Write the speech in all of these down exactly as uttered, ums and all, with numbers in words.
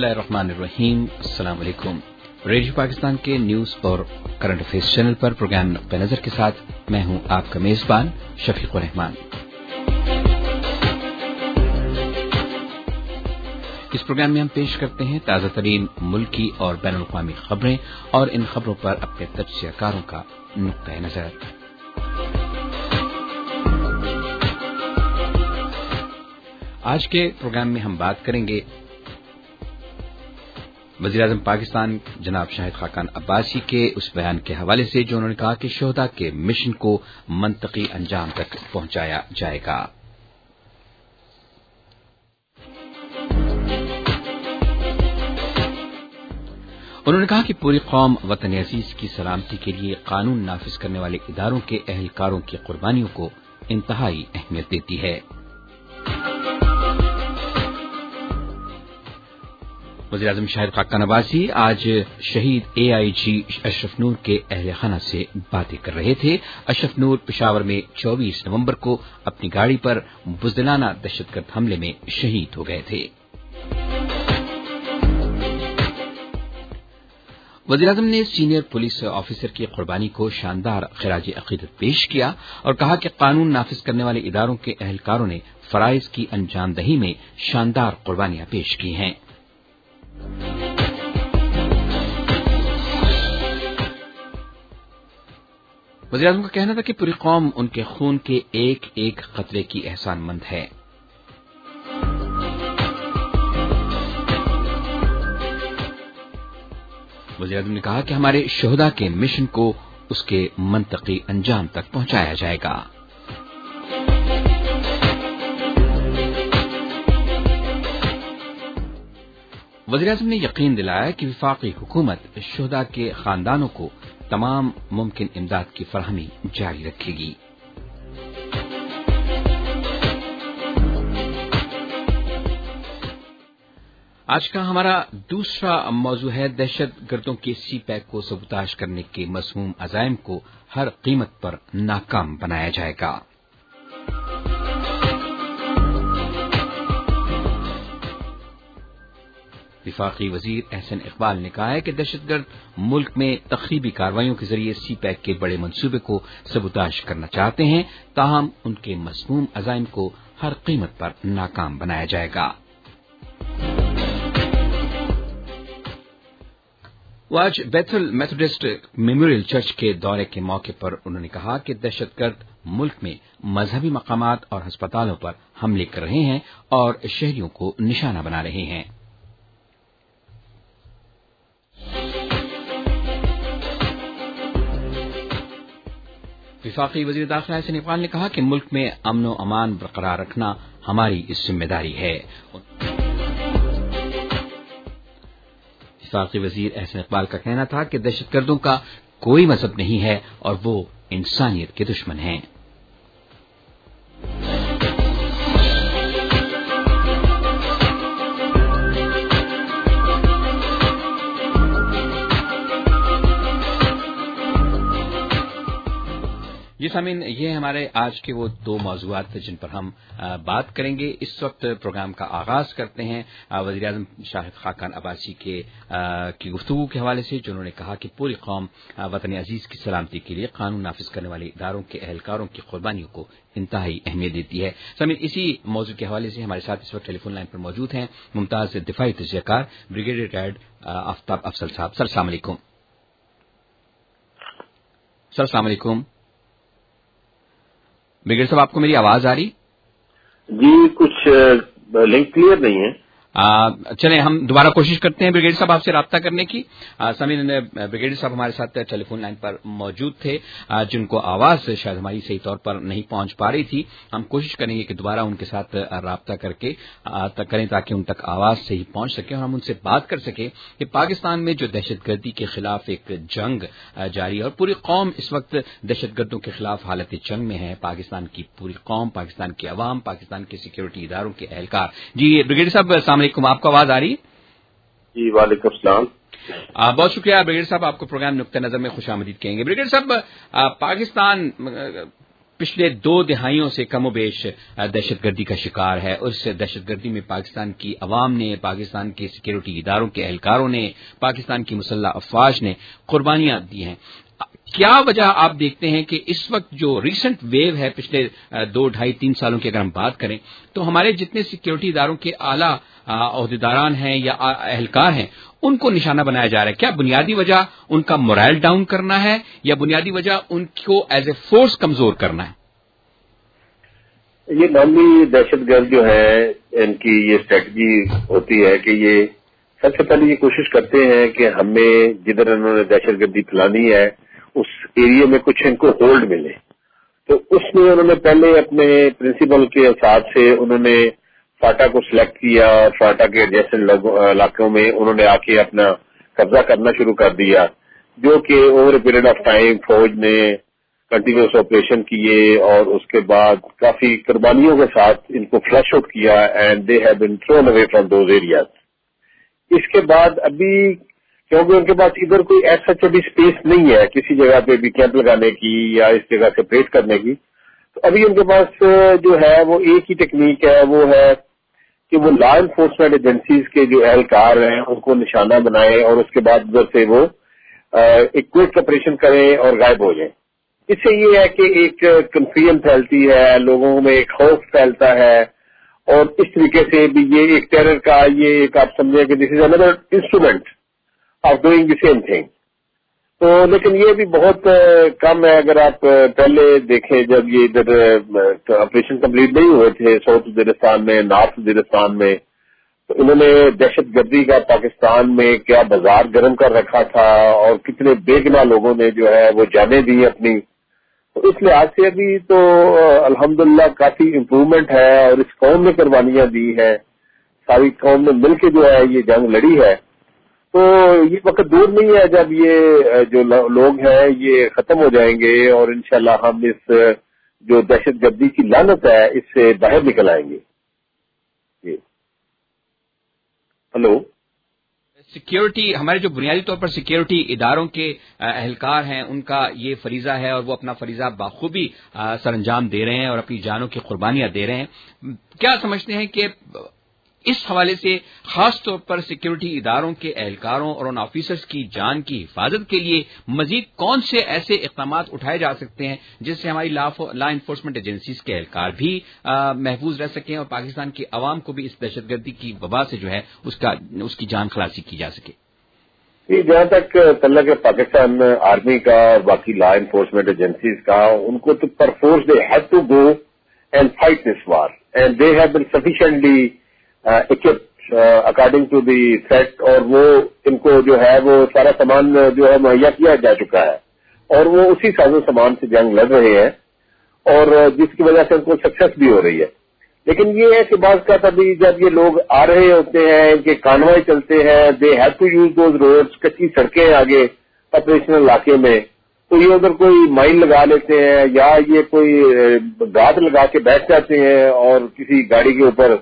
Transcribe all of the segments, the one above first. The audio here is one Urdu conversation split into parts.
बिस्मिल्लाहिर्रहमानिर्रहीम। अस्सलाम वालेकुम। रेडियो पाकिस्तान के न्यूज और करंट अफेयर्स चैनल पर प्रोग्राम नुक्ता नजर के साथ मैं हूं आपका मेजबान शफीकुर रहमान। इस प्रोग्राम में हम पेश करते हैं ताजा तरीन मुल्की और बैनुल अक़वामी खबरें और इन खबरों पर अपने तज्ज़ियाकारों का नुक्ता नजर। आज के प्रोग्राम में हम बात करेंगे वज़ीर-ए-आज़म पाकिस्तान जनाब शाहिद खाकान अब्बासी के उस बयान के हवाले से जो उन्होंने कहा कि शोहदा के मिशन को मंतकी अंजाम तक पहुंचाया जाएगा। उन्होंने कहा कि पूरी कौम वतन अजीज की सलामती के लिए कानून नाफिज करने वाले इदारों के अहलकारों की कुर्बानियों को इंतहाई अहमियत देती है। वज़ीर-ए-आज़म शाहिद खाकान अब्बासी आज शहीद ए आई जी अशरफ नूर के अहले खाना से बातें कर रहे थे। अशरफ नूर पेशावर में चौबीस नवंबर को अपनी गाड़ी पर बुज़दिलाना दहशतगर्द हमले में शहीद हो गए थे। वज़ीर-ए-आज़म ने सीनियर पुलिस ऑफिसर की कुर्बानी को शानदार खिराज अकीदत पेश किया और कहा कि कानून नाफिज करने वाले इदारों के अहलकारों ने फराइज की अंजामदही में शानदार कुर्बानियां पेश की हैं। वज़ीर-ए-आज़म का कहना था कि पूरी कौम उनके खून के एक एक कतरे की एहसानमंद है। वज़ीर-ए-आज़म ने कहा कि हमारे शोहदा के मिशन को उसके मंतकी अंजाम तक पहुंचाया जाएगा। वज़ीर-ए-आज़म ने यकीन दिलाया कि वफाकी हुकूमत शोहदा के खानदानों को तमाम मुमकिन इमदाद की फराहमी जारी रखेगी। आज का हमारा दूसरा मौजू है दहशत गर्दों के सी पैक को सबूताश करने के मज़मूम अज़ाइम को हर कीमत पर नाकाम बनाया जाएगा। विफाकी वजीर एहसन इकबाल ने कहा है कि दहशतगर्द मुल्क में तखरीबी कार्रवाइयों के जरिए सी पैक के बड़े मंसूबे को सबूताश करना चाहते हैं, ताहम उनके मज़मूम अज़ाइम को हर कीमत पर नाकाम बनाया जाएगा। वो आज बैथल मेथोडिस्ट मेमोरियल चर्च के दौरे के मौके पर उन्होंने कहा कि दहशतगर्द मुल्क में मजहबी मकामात और अस्पतालों पर हमले कर रहे हैं और शहरियों को निशाना बना रहे हैं। विफाकी वज़ीर दाखिला एहसन इकबाल ने कहा कि मुल्क में अमन व अमान बरकरार रखना हमारी इस जिम्मेदारी है। विफाकी वज़ीर एहसन इकबाल का कहना था कि दहशतगर्दों का कोई मजहब नहीं है और वो इंसानियत के दुश्मन हैं। जी सामीन, ये हमारे आज के वो दो मौज़ूआत जिन पर हम आ, बात करेंगे। इस वक्त प्रोग्राम का आगाज करते हैं वज़ीर-ए-आज़म शाहिद खाकान अब्बासी के आ, की गुफ्तगू के हवाले से जो उन्होंने कहा कि पूरी कौम वतन अजीज की सलामती के लिए कानून नाफिज करने वाले इदारों के अहलकारों की कुर्बानियों को इंतहाई अहमियत देती है। सामीन, इसी मौजू के हवाले से हमारे साथ इस वक्त टेलीफोन लाइन पर मौजूद हैं मुमताज दिफाई तज्ज़ियाकार ब्रिगेडियर रिटायर्ड आफ्ताब अफसल साहब। सर अस्सलाम वालेकुम। सर अस्सलाम वालेकुम। ब्रिगेडियर साहब, आपको मेरी आवाज आ रही? जी, कुछ लिंक क्लियर नहीं है। आ, चलें हम दोबारा कोशिश करते हैं ब्रिगेडियर साहब आपसे राब्ता करने की। समीन, ब्रिगेडियर साहब हमारे साथ टेलीफोन लाइन पर मौजूद थे आ, जिनको आवाज शायद हमारी सही तौर पर नहीं पहुंच पा रही थी। हम कोशिश करेंगे कि दोबारा उनके साथ राब्ता करके आ, तक करें ताकि उन तक आवाज सही पहुंच सके और हम उनसे बात कर सके कि पाकिस्तान में जो दहशतगर्दी के खिलाफ एक जंग जारी है और पूरी कौम इस वक्त दहशतगर्दों के खिलाफ हालत जंग में है। पाकिस्तान की पूरी कौम, पाकिस्तान की अवाम, पाकिस्तान के सिक्योरिटी इदारों के अहलकार। जी ब्रिगेडियर साहब, आपको आवाज आ रही है? जी, वालेकुम सलाम। बहुत शुक्रिया ब्रिगेडियर साहब, आपको प्रोग्राम नुक्ता नजर में खुशामदीद कहेंगे। ब्रिगेडियर साहब, पाकिस्तान پچھلے دو دہائیوں سے کم و بیش دہشت گردی کا شکار ہے. اس دہشت گردی میں پاکستان کی عوام نے، پاکستان کے سیکیورٹی اداروں کے اہلکاروں نے، پاکستان کی مسلح افواج نے قربانیاں دی ہیں. کیا وجہ آپ دیکھتے ہیں کہ اس وقت جو ریسنٹ ویو ہے پچھلے دو ڈھائی تین سالوں کی اگر ہم بات کریں تو ہمارے جتنے سیکیورٹی اداروں کے اعلیٰ عہدیداران ہیں یا اہلکار ہیں ان کو نشانہ بنایا جا رہا ہے؟ کیا بنیادی وجہ ان کا مورائل ڈاؤن کرنا ہے یا بنیادی وجہ ان کو ایز اے فورس کمزور کرنا ہے؟ یہ نارملی دہشت گرد جو ہے ان کی یہ اسٹریٹجی ہوتی ہے کہ یہ سب سے پہلے یہ کوشش کرتے ہیں کہ ہمیں جدھر انہوں نے دہشت گردی پھیلانی ہے اس ایریے میں کچھ ان کو ہولڈ ملے. تو اس میں انہوں نے پہلے اپنے پرنسپل کے حساب سے انہوں نے فاٹا کو سلیکٹ کیا اور فاٹا کے ایڈجسٹنٹ علاقوں میں انہوں نے آ کے اپنا قبضہ کرنا شروع کر دیا، جو کہ over a period of time فوج نے کنٹینیوس آپریشن کیے اور اس کے بعد کافی قربانیوں کے ساتھ ان کو فلش آؤٹ کیا and they have been thrown away from those areas. اس کے بعد ابھی کیونکہ ان کے پاس ادھر کوئی ایسا ابھی اسپیس نہیں ہے کسی جگہ پہ بھی کیمپ لگانے کی یا اس جگہ سے پریٹ کرنے کی، تو ابھی ان کے پاس جو ہے وہ ایک ہی ٹیکنیک ہے، وہ ہے کہ وہ لا انفورسمنٹ ایجنسیز کے جو اہلکار ہیں ان کو نشانہ بنائے اور اس کے بعد ادھر سے وہ ایک کوئک آپریشن کریں اور غائب ہو جائیں. اس سے یہ ہے کہ ایک کنفیوژن پھیلتی ہے، لوگوں میں ایک خوف پھیلتا ہے اور اس طریقے سے بھی یہ ایک ٹیرر کا یہ ایک آپ سمجھیں کہ دس از اندر instrument of doing the same thing. تو لیکن یہ بھی بہت کم ہے. اگر آپ پہلے دیکھیں جب یہ ادھر آپریشن کمپلیٹ نہیں ہوئے تھے ساؤتھ وزیرستان میں، نارتھ وزیرستان میں، تو انہوں نے دہشت گردی کا پاکستان میں کیا بازار گرم کر رکھا تھا اور کتنے بے گناہ لوگوں نے جو ہے وہ جانیں دی اپنی. تو اس لحاظ سے ابھی تو الحمدللہ کافی امپروومنٹ ہے اور اس قوم نے قربانیاں دی ہیں، ساری قوم نے مل کے جو ہے یہ جنگ لڑی ہے. تو یہ وقت دور نہیں ہے جب یہ جو لوگ ہیں یہ ختم ہو جائیں گے اور انشاءاللہ ہم اس جو دہشت گردی کی لعنت ہے اس سے باہر نکل آئیں گے. جی ہلو. سیکیورٹی ہمارے جو بنیادی طور پر سیکیورٹی اداروں کے اہلکار ہیں ان کا یہ فریضہ ہے اور وہ اپنا فریضہ بخوبی سر انجام دے رہے ہیں اور اپنی جانوں کی قربانیاں دے رہے ہیں. کیا سمجھتے ہیں کہ اس حوالے سے خاص طور پر سیکیورٹی اداروں کے اہلکاروں اور ان آفیسرز کی جان کی حفاظت کے لیے مزید کون سے ایسے اقدامات اٹھائے جا سکتے ہیں جس سے ہماری لا انفورسمنٹ ایجنسیز کے اہلکار بھی محفوظ رہ سکیں اور پاکستان کی عوام کو بھی اس دہشت گردی کی وبا سے جو ہے اس کا اس کی جان خلاصی کی جا سکے؟ جہاں تک تعلق ہے پاکستان آرمی کا اور باقی لا انفورسمنٹ ایجنسیز کا، ان کو تو perforce they have to go and fight this war and they have been sufficiently occupied according to the threat, اور وہ ان کو جو ہے وہ سارا سامان جو ہے مہیا کیا جا چکا ہے اور وہ اسی ساز و سامان سے جنگ لڑ رہے ہیں اور جس کی وجہ سے ان کو سکسیس بھی ہو رہی ہے. لیکن یہ ہے کہ بعض کا ابھی جب یہ لوگ آ رہے ہوتے ہیں ان کے کانوائے چلتے ہیں، they have to use those roads, کچی سڑکیں آگے آپریشنل علاقے میں، تو یہ ادھر کوئی مائن لگا لیتے ہیں یا یہ کوئی گاد لگا کے بیٹھ جاتے ہیں اور کسی گاڑی کے اوپر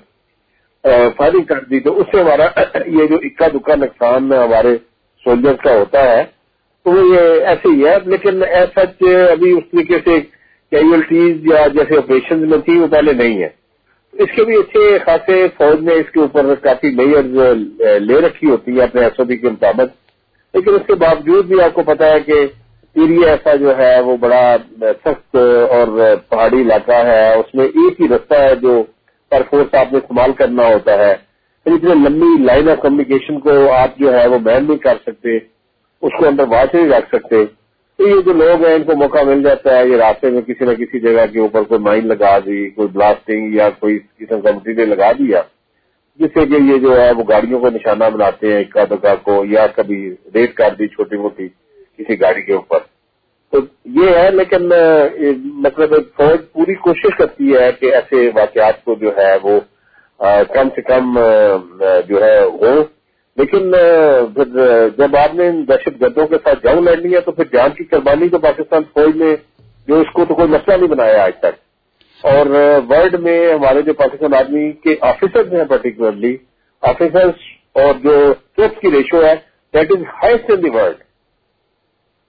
فائرنگ کر دی، تو اس سے ہمارا یہ جو اکا دکا نقصان ہمارے سولجرز کا ہوتا ہے تو وہ یہ ایسے ہی ہے. لیکن ایز سچ ابھی اس طریقے سے کیجولٹیز یا جیسے آپریشن میں تھی وہ پہلے نہیں ہے. اس کے بھی اچھے خاصے فوج نے اس کے اوپر کافی میئرز لے رکھی ہوتی ہے اپنے ایس او پی کے مطابق، لیکن اس کے باوجود بھی آپ کو پتا ہے کہ ایریا ایسا جو ہے وہ بڑا سخت اور پہاڑی علاقہ ہے، اس میں ایک ہی رستہ ہے جو پر فورس آپ نے استعمال کرنا ہوتا ہے. پھر اتنے لمبی لائن آف کمیونیکیشن کو آپ جو ہے وہ مین نہیں کر سکتے، اس کو اندر واچ نہیں رکھ سکتے. تو یہ جو لوگ ہیں ان کو موقع مل جاتا ہے، یہ راستے میں کسی نہ کسی جگہ کے اوپر کوئی مائن لگا دی، کوئی بلاسٹنگ یا کوئی قسم کا مٹیریل لگا دیا جس سے کہ یہ جو ہے وہ گاڑیوں کو نشانہ بناتے ہیں اکا دکا کو، یا کبھی ریڈ کر دی چھوٹی موٹی کسی گاڑی کے اوپر. تو یہ ہے. لیکن مطلب فوج پوری کوشش کرتی ہے کہ ایسے واقعات کو جو ہے وہ کم سے کم جو ہے ہو. لیکن پھر جب آپ نے دہشت گردوں کے ساتھ جنگ لڑنی ہے تو پھر جان کی قربانی تو پاکستان فوج نے جو اس کو تو کوئی مسئلہ نہیں بنایا آج تک. اور ورلڈ میں ہمارے جو پاکستان آرمی کے آفیسرز ہیں پرٹیکولرلی آفیسرز اور جو ٹروپس کی ریشو ہے that is highest in the world. تو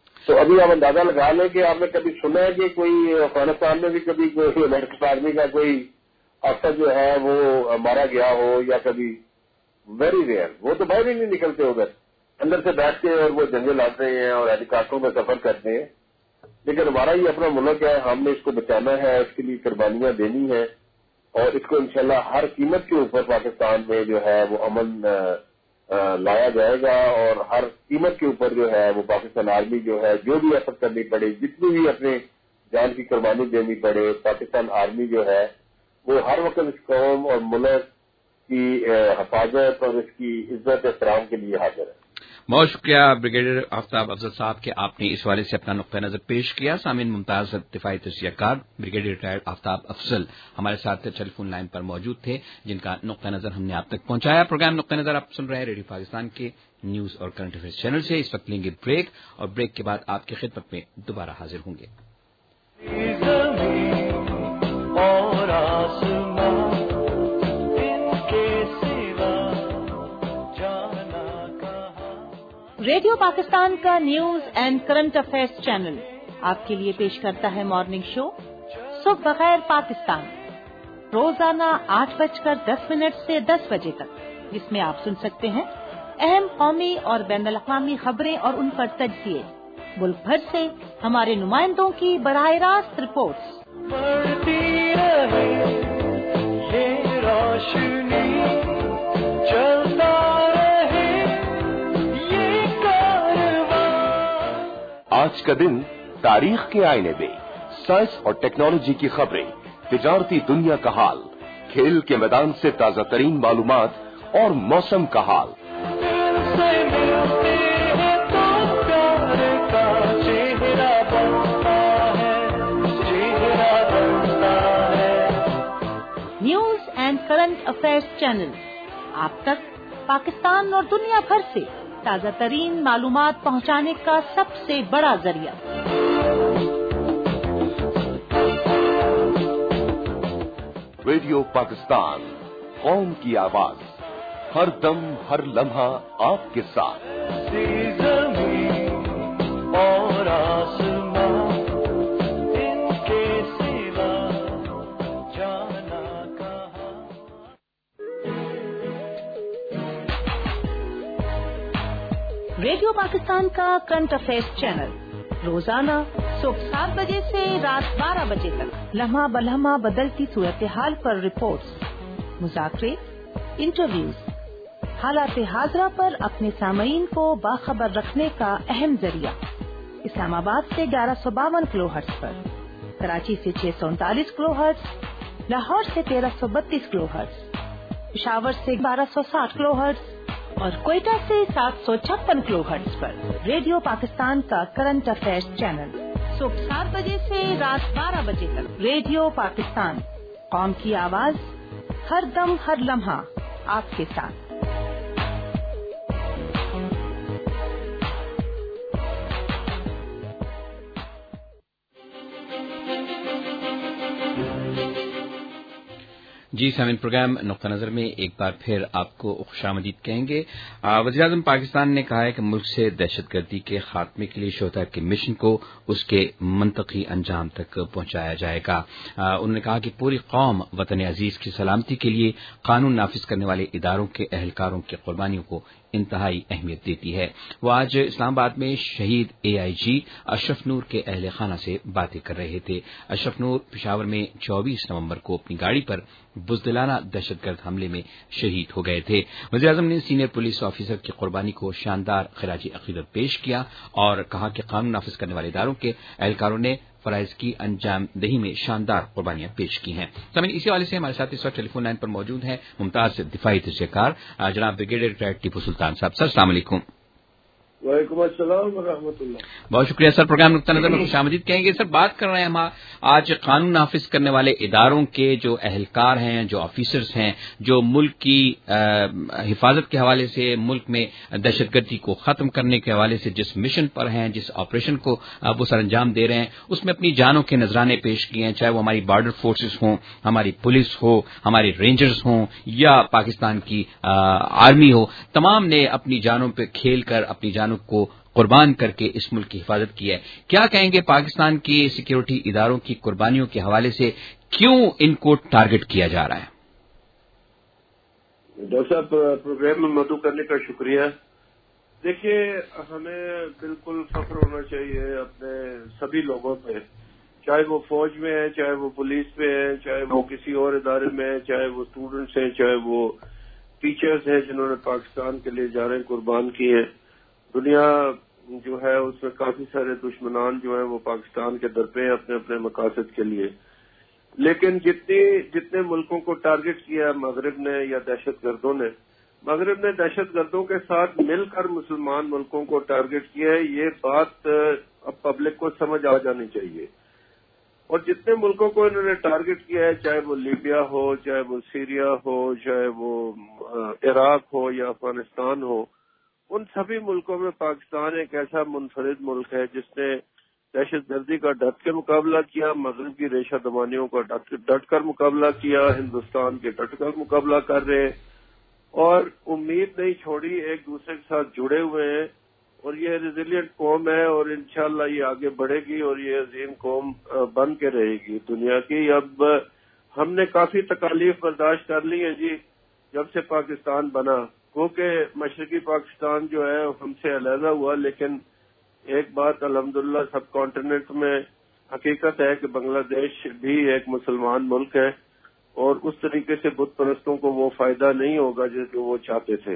ابھی آپ اندازہ لگا لیں کہ آپ نے کبھی سنا ہے کہ کوئی افغانستان میں بھی کبھی کوئی امریکن آرمی کا کوئی افسر جو ہے وہ مارا گیا ہو یا کبھی، ویری ریئر. وہ تو باہر ہی نہیں نکلتے ادھر، اندر سے بیٹھ کے اور وہ جنگیں لڑتے ہیں اور ہیلی کاپٹروں میں سفر کرتے ہیں. لیکن ہمارا یہ اپنا ملک ہے، ہم نے اس کو بچانا ہے، اس کے لیے قربانیاں دینی ہیں اور اس کو انشاءاللہ ہر قیمت کے اوپر پاکستان میں جو ہے وہ امن لایا جائے گا اور ہر قیمت کے اوپر جو ہے وہ پاکستان آرمی جو ہے جو بھی ایفرٹ کرنی پڑے، جتنی بھی اپنے جان کی قربانی دینی پڑے، پاکستان آرمی جو ہے وہ ہر وقت اس قوم اور ملک کی حفاظت اور اس کی عزت احترام کے لیے حاضر ہے. بہت شکریہ بریگیڈیئر آفتاب افضل صاحب کہ آپ نے اس حوالے سے اپنا نقطہ نظر پیش کیا. سامعین، ممتاز دفاعی تجزیہ کار بریگیڈیئر ریٹائرڈ آفتاب افضل ہمارے ساتھ ٹیلی فون لائن پر موجود تھے، جن کا نقطہ نظر ہم نے آپ تک پہنچایا. پروگرام نقطہ نظر آپ سن رہے ہیں ریڈیو پاکستان کے نیوز اور کرنٹ افیئرز چینل سے. اس وقت لیں گے بریک اور بریک کے بعد آپ کی خدمت میں دوبارہ حاضر ہوں گے. ریڈیو پاکستان کا news and current affairs channel آپ کے لیے پیش کرتا ہے مارننگ شو صبح بخیر پاکستان، روزانہ آٹھ بج کر دس منٹ سے دس بجے تک، جس میں آپ سن سکتے ہیں اہم قومی اور بین الاقوامی خبریں اور ان پر تجزیے، ملک بھر سے ہمارے نمائندوں کی براہ راست رپورٹس. آج کا دن تاریخ کے آئینے میں سائنس اور ٹیکنالوجی کی خبریں، تجارتی دنیا کا حال، کھیل کے میدان سے تازہ ترین معلومات اور موسم کا حال. News and current affairs channel آپ تک پاکستان اور دنیا بھر سے تازہ ترین معلومات پہنچانے کا سب سے بڑا ذریعہ. ریڈیو پاکستان، قوم کی آواز، ہر دم ہر لمحہ آپ کے ساتھ. اور آسمان ان کے سوا جانا کہاں. ریڈیو پاکستان کا کرنٹ افیئرز چینل روزانہ صبح سات بجے سے رات بارہ بجے تک لمحہ بلمحہ بدلتی صورتحال پر رپورٹس، مذاکرے، انٹرویوز، حالات حاضرہ پر اپنے سامعین کو باخبر رکھنے کا اہم ذریعہ. اسلام آباد سے گیارہ سو باون کلو ہرٹز پر، کراچی سے چھ سو انتالیس کلو ہرٹز، لاہور سے تیرہ سو بتیس کلو ہرٹز، پشاور سے بارہ سو ساٹھ کلو ہرٹز اور کوئٹہ سے سات سو چھپن کلو ہرٹز پر ریڈیو پاکستان کا کرنٹ افیئرز چینل صبح سات بجے سے رات بارہ بجے تک. ریڈیو پاکستان، قوم کی آواز، ہر دم ہر لمحہ آپ کے ساتھ. جی سامعین، پروگرام نقطہ نظر میں ایک بار پھر آپ کو خوش آمدید کہیں گے. وزیر اعظم پاکستان نے کہا ہے کہ ملک سے دہشت گردی کے خاتمے کے لیے شوتا کے مشن کو اس کے منطقی انجام تک پہنچایا جائے گا. انہوں نے کہا کہ پوری قوم وطن عزیز کی سلامتی کے لیے قانون نافذ کرنے والے اداروں کے اہلکاروں کی قربانیوں کو انتہائی اہمیت دیتی ہے. وہ آج اسلام آباد میں شہید اے آئی جی اشرف نور کے اہل خانہ سے باتیں کر رہے تھے. اشرف نور پشاور میں چوبیس نومبر کو اپنی گاڑی پر بزدلانہ دہشت گرد حملے میں شہید ہو گئے تھے. وزیر اعظم نے سینئر پولیس آفیسر کی قربانی کو شاندار خراج عقیدت پیش کیا اور کہا کہ قانون نافذ کرنے والے اداروں کے اہلکاروں نے فرائض کی انجام دہی میں شاندار قربانیاں پیش کی ہیں. سامعین، اسی حوالے سے ہمارے ساتھ اس وقت ٹیلی فون لائن پر موجود ہیں ممتاز دفاعی تجزیہ کار جناب بریگیڈیئر ریٹائرڈ ٹیپو سلطان صاحب. سر السلام علیکم. وعلیکم السلام ورحمۃ اللہ. بہت شکریہ سر. پروگرام نقطہ نظر میں خوش آمدید کہیں گے. سر، بات کر رہے ہیں ہم آج قانون نافذ کرنے والے اداروں کے جو اہلکار ہیں، جو آفیسرز ہیں، جو ملک کی حفاظت کے حوالے سے، ملک میں دہشت گردی کو ختم کرنے کے حوالے سے جس مشن پر ہیں، جس آپریشن کو وہ سر انجام دے رہے ہیں، اس میں اپنی جانوں کے نذرانے پیش کیے ہیں، چاہے وہ ہماری بارڈر فورسز ہوں، ہماری پولیس ہو، ہماری رینجرز ہوں یا پاکستان کی آرمی ہو. تمام نے اپنی جانوں پہ کھیل کر اپنی جانوں کو قربان کر کے اس ملک کی حفاظت کی ہے. کیا کہیں گے پاکستان کی سیکیورٹی اداروں کی قربانیوں کے حوالے سے کیوں ان کو ٹارگٹ کیا جا رہا ہے؟ ڈاکٹر صاحب پروگرام میں مدعو کرنے کا شکریہ. دیکھیے ہمیں بالکل فخر ہونا چاہیے اپنے سبھی لوگوں پہ، چاہے وہ فوج میں ہے، چاہے وہ پولیس میں ہے، چاہے وہ کسی اور ادارے میں ہے، چاہے وہ اسٹوڈنٹس ہیں، چاہے وہ ٹیچرز ہیں جنہوں نے پاکستان کے لیے جانیں قربان کی ہیں. دنیا جو ہے اس میں کافی سارے دشمنان جو ہیں وہ پاکستان کے در پہ ہیں اپنے اپنے مقاصد کے لیے، لیکن جتنی جتنے ملکوں کو ٹارگٹ کیا مغرب نے یا دہشت گردوں نے، مغرب نے دہشت گردوں کے ساتھ مل کر مسلمان ملکوں کو ٹارگٹ کیا ہے. یہ بات اب پبلک کو سمجھ آ جانی چاہیے. اور جتنے ملکوں کو انہوں نے ٹارگٹ کیا ہے، چاہے وہ لیبیا ہو، چاہے وہ سیریا ہو، چاہے وہ عراق ہو یا افغانستان ہو، ان سبھی ملکوں میں پاکستان ایک ایسا منفرد ملک ہے جس نے دہشت گردی کا ڈٹ کے مقابلہ کیا، مغرب کی ریشہ دمانیوں کا ڈٹ کر مقابلہ کیا، ہندوستان کے ڈٹ کر مقابلہ کر رہے ہیں اور امید نہیں چھوڑی، ایک دوسرے کے ساتھ جڑے ہوئے ہیں. اور یہ ریزیلینٹ قوم ہے اور انشاءاللہ یہ آگے بڑھے گی اور یہ عظیم قوم بن کے رہے گی دنیا کی. اب ہم نے کافی تکالیف برداشت کر لی ہیں جی جب سے پاکستان بنا، کیونکہ مشرقی پاکستان جو ہے ہم سے علیحدہ ہوا، لیکن ایک بات الحمدللہ سب کانٹیننٹ میں حقیقت ہے کہ بنگلہ دیش بھی ایک مسلمان ملک ہے اور اس طریقے سے بت پرستوں کو وہ فائدہ نہیں ہوگا جو وہ چاہتے تھے.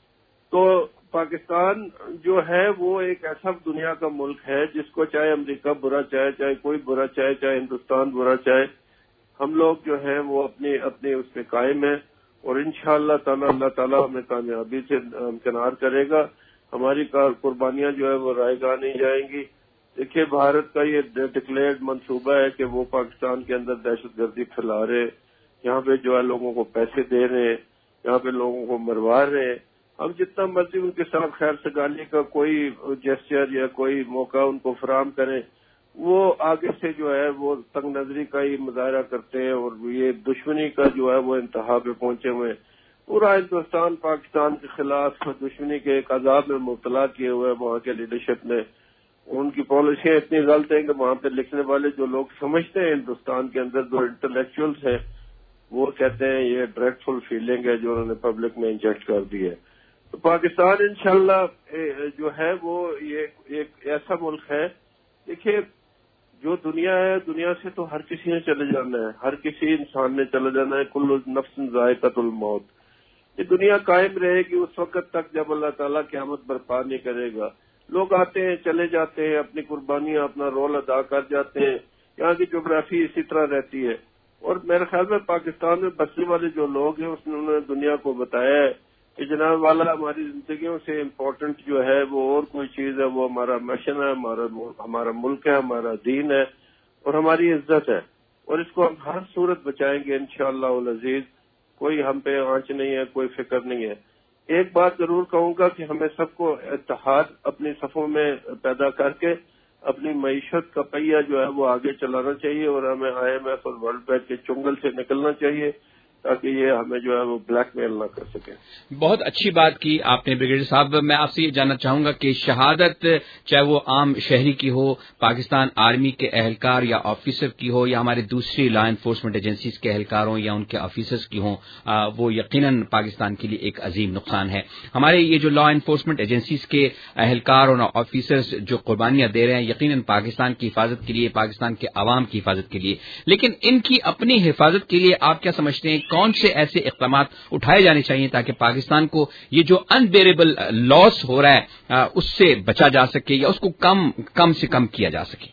تو پاکستان جو ہے وہ ایک ایسا دنیا کا ملک ہے جس کو چاہے امریکہ برا چاہے، چاہے کوئی برا چاہے، چاہے ہندوستان برا چاہے، ہم لوگ جو ہیں وہ اپنے اپنے اس میں قائم ہیں اور انشاءاللہ تعالی اللہ تعالیٰ ہمیں کامیابی سے امکنار کرے گا. ہماری قربانیاں جو ہے وہ رائے گاہ نہیں جائیں گی. دیکھیے بھارت کا یہ ڈکلیئرڈ منصوبہ ہے کہ وہ پاکستان کے اندر دہشت گردی پھیلا رہے، یہاں پہ جو ہے لوگوں کو پیسے دے رہے ہیں، یہاں پہ لوگوں کو مروا رہے ہیں. ہم جتنا مرضی ان کے ساتھ خیر سگالی کا کوئی جیسچر یا کوئی موقع ان کو فراہم کریں، وہ آگے سے جو ہے وہ تنگ نظری کا ہی مظاہرہ کرتے ہیں اور یہ دشمنی کا جو ہے وہ انتہا پہ پہنچے ہوئے ہیں. پورا ہندوستان پاکستان کے خلاف دشمنی کے ایک عذاب میں مبتلا کیے ہوئے وہاں کے لیڈرشپ نے. ان کی پالیسیاں اتنی غلط ہیں کہ وہاں پہ لکھنے والے جو لوگ سمجھتے ہیں ہندوستان کے اندر جو انٹلیکچوئلس ہیں وہ کہتے ہیں یہ ڈریڈفل فیلنگ ہے جو انہوں نے پبلک میں انجیکٹ کر دی ہے. تو پاکستان انشاءاللہ جو ہے وہ یہ ایک ایسا ملک ہے. دیکھیے جو دنیا ہے، دنیا سے تو ہر کسی نے چلے جانا ہے، ہر کسی انسان نے چلے جانا ہے. کل نفس ذائقۃ الموت. یہ دنیا قائم رہے گی اس وقت تک جب اللہ تعالیٰ قیامت برپا نہیں کرے گا. لوگ آتے ہیں چلے جاتے ہیں، اپنی قربانیاں اپنا رول ادا کر جاتے ہیں. یہاں کی جغرافی اسی طرح رہتی ہے اور میرے خیال میں پاکستان میں بسنے والے جو لوگ ہیں اس نے انہوں نے دنیا کو بتایا ہے کہ جناب والا ہماری زندگیوں سے امپورٹنٹ جو ہے وہ اور کوئی چیز ہے، وہ ہمارا مشن ہے، ہمارا ہمارا ملک ہے، ہمارا دین ہے اور ہماری عزت ہے اور اس کو ہم ہر صورت بچائیں گے انشاءاللہ العزیز. کوئی ہم پہ آنچ نہیں ہے، کوئی فکر نہیں ہے. ایک بات ضرور کہوں گا کہ ہمیں سب کو اتحاد اپنی صفوں میں پیدا کر کے اپنی معیشت کا پہیہ جو ہے وہ آگے چلانا چاہیے اور ہمیں آئی ایم ایف اور ورلڈ بینک کے چنگل سے نکلنا چاہیے تاکہ یہ ہمیں جو ہے وہ بلیک میل نہ کر سکے. بہت اچھی بات کی آپ نے بریگیڈیئر صاحب. میں آپ سے یہ جاننا چاہوں گا کہ شہادت چاہے وہ عام شہری کی ہو، پاکستان آرمی کے اہلکار یا آفیسر کی ہو یا ہمارے دوسری لا انفورسمنٹ ایجنسیز کے اہلکار ہوں یا ان کے آفیسرز کی ہوں، وہ یقیناً پاکستان کے لیے ایک عظیم نقصان ہے. ہمارے یہ جو لا انفورسمنٹ ایجنسیز کے اہلکار اور آفیسرز جو قربانیاں دے رہے ہیں یقیناً پاکستان کی حفاظت کے لیے، پاکستان کے عوام کی حفاظت کے لیے، لیکن ان کی اپنی حفاظت کے لیے آپ کیا سمجھتے ہیں کون سے ایسے اقدامات اٹھائے جانے چاہیے تاکہ پاکستان کو یہ جو انبیریبل لاس ہو رہا ہے اس سے بچا جا سکے یا اس کو کم کم سے کم کیا جا سکے؟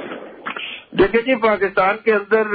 دیکھیں جی پاکستان کے اندر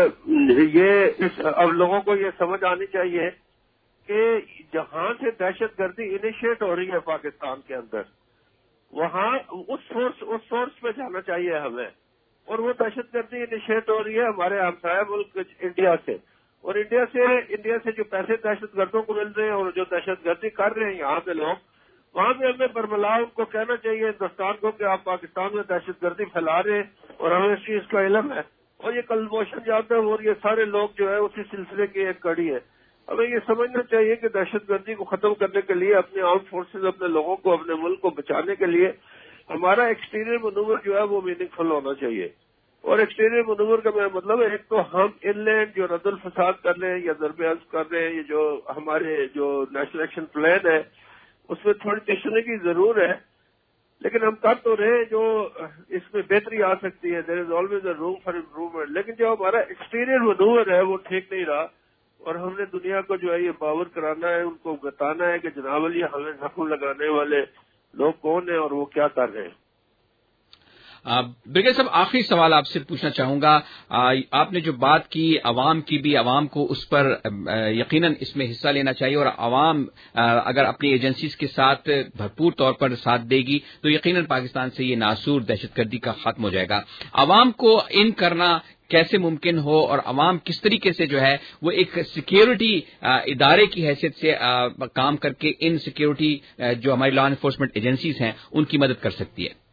یہ اب لوگوں کو یہ سمجھ آنی چاہیے کہ جہاں سے دہشت گردی انیشیٹ ہو رہی ہے پاکستان کے اندر وہاں اس سورس اس سورس پہ جانا چاہیے ہمیں. اور وہ دہشت گردی انیشیٹ ہو رہی ہے ہمارے ہمسایہ ملک انڈیا سے. اور انڈیا سے انڈیا سے جو پیسے دہشت گردوں کو مل رہے ہیں اور جو دہشت گردی کر رہے ہیں یہاں پہ لوگ، وہاں پہ ہمیں برملا ان کو کہنا چاہیے ہندوستان کو کہ آپ پاکستان میں دہشت گردی پھیلا رہے ہیں اور ہمیں اس چیز کا علم ہے اور یہ کلموشن جاتا ہے اور یہ سارے لوگ جو ہے اسی سلسلے کی ایک کڑی ہے. ہمیں یہ سمجھنا چاہیے کہ دہشت گردی کو ختم کرنے کے لیے اپنے آرم فورسز اپنے لوگوں کو اپنے ملک کو بچانے کے لیے ہمارا ایکسٹیریئر مینوور جو ہے وہ میننگ فل ہونا چاہیے. اور ایکسٹیریئر مینوور کا میرا مطلب ہے ایک تو ہم ان لینڈ جو رد الفساد کر رہے ہیں یا ضرب عزم کر رہے ہیں، یہ جو ہمارے جو نیشنل ایکشن پلان ہے اس میں تھوڑی تشریح کی ضرور ہے، لیکن ہم کر تو رہے ہیں جو اس میں بہتری آ سکتی ہے. There is always a room for improvement. لیکن جو ہمارا ایکسٹیریئر مینوور ہے وہ ٹھیک نہیں رہا، اور ہم نے دنیا کو جو ہے یہ باور کرانا ہے، ان کو بتانا ہے کہ جناب علی ہمیں زخم لگانے والے لوگ کون ہیں اور وہ کیا کر رہے ہیں. برگیڈیئر صاحب، آخری سوال آپ سے پوچھنا چاہوں گا. آپ نے جو بات کی عوام کی بھی، عوام کو اس پر یقیناً اس میں حصہ لینا چاہیے، اور عوام اگر اپنی ایجنسیز کے ساتھ بھرپور طور پر ساتھ دے گی تو یقیناً پاکستان سے یہ ناسور دہشت گردی کا ختم ہو جائے گا. عوام کو ان کرنا کیسے ممکن ہو، اور عوام کس طریقے سے جو ہے وہ ایک سیکیورٹی ادارے کی حیثیت سے کام کر کے ان سیکیورٹی جو ہماری لا انفورسمنٹ ایجنسیز ہیں ان کی مدد کر سکتی ہے؟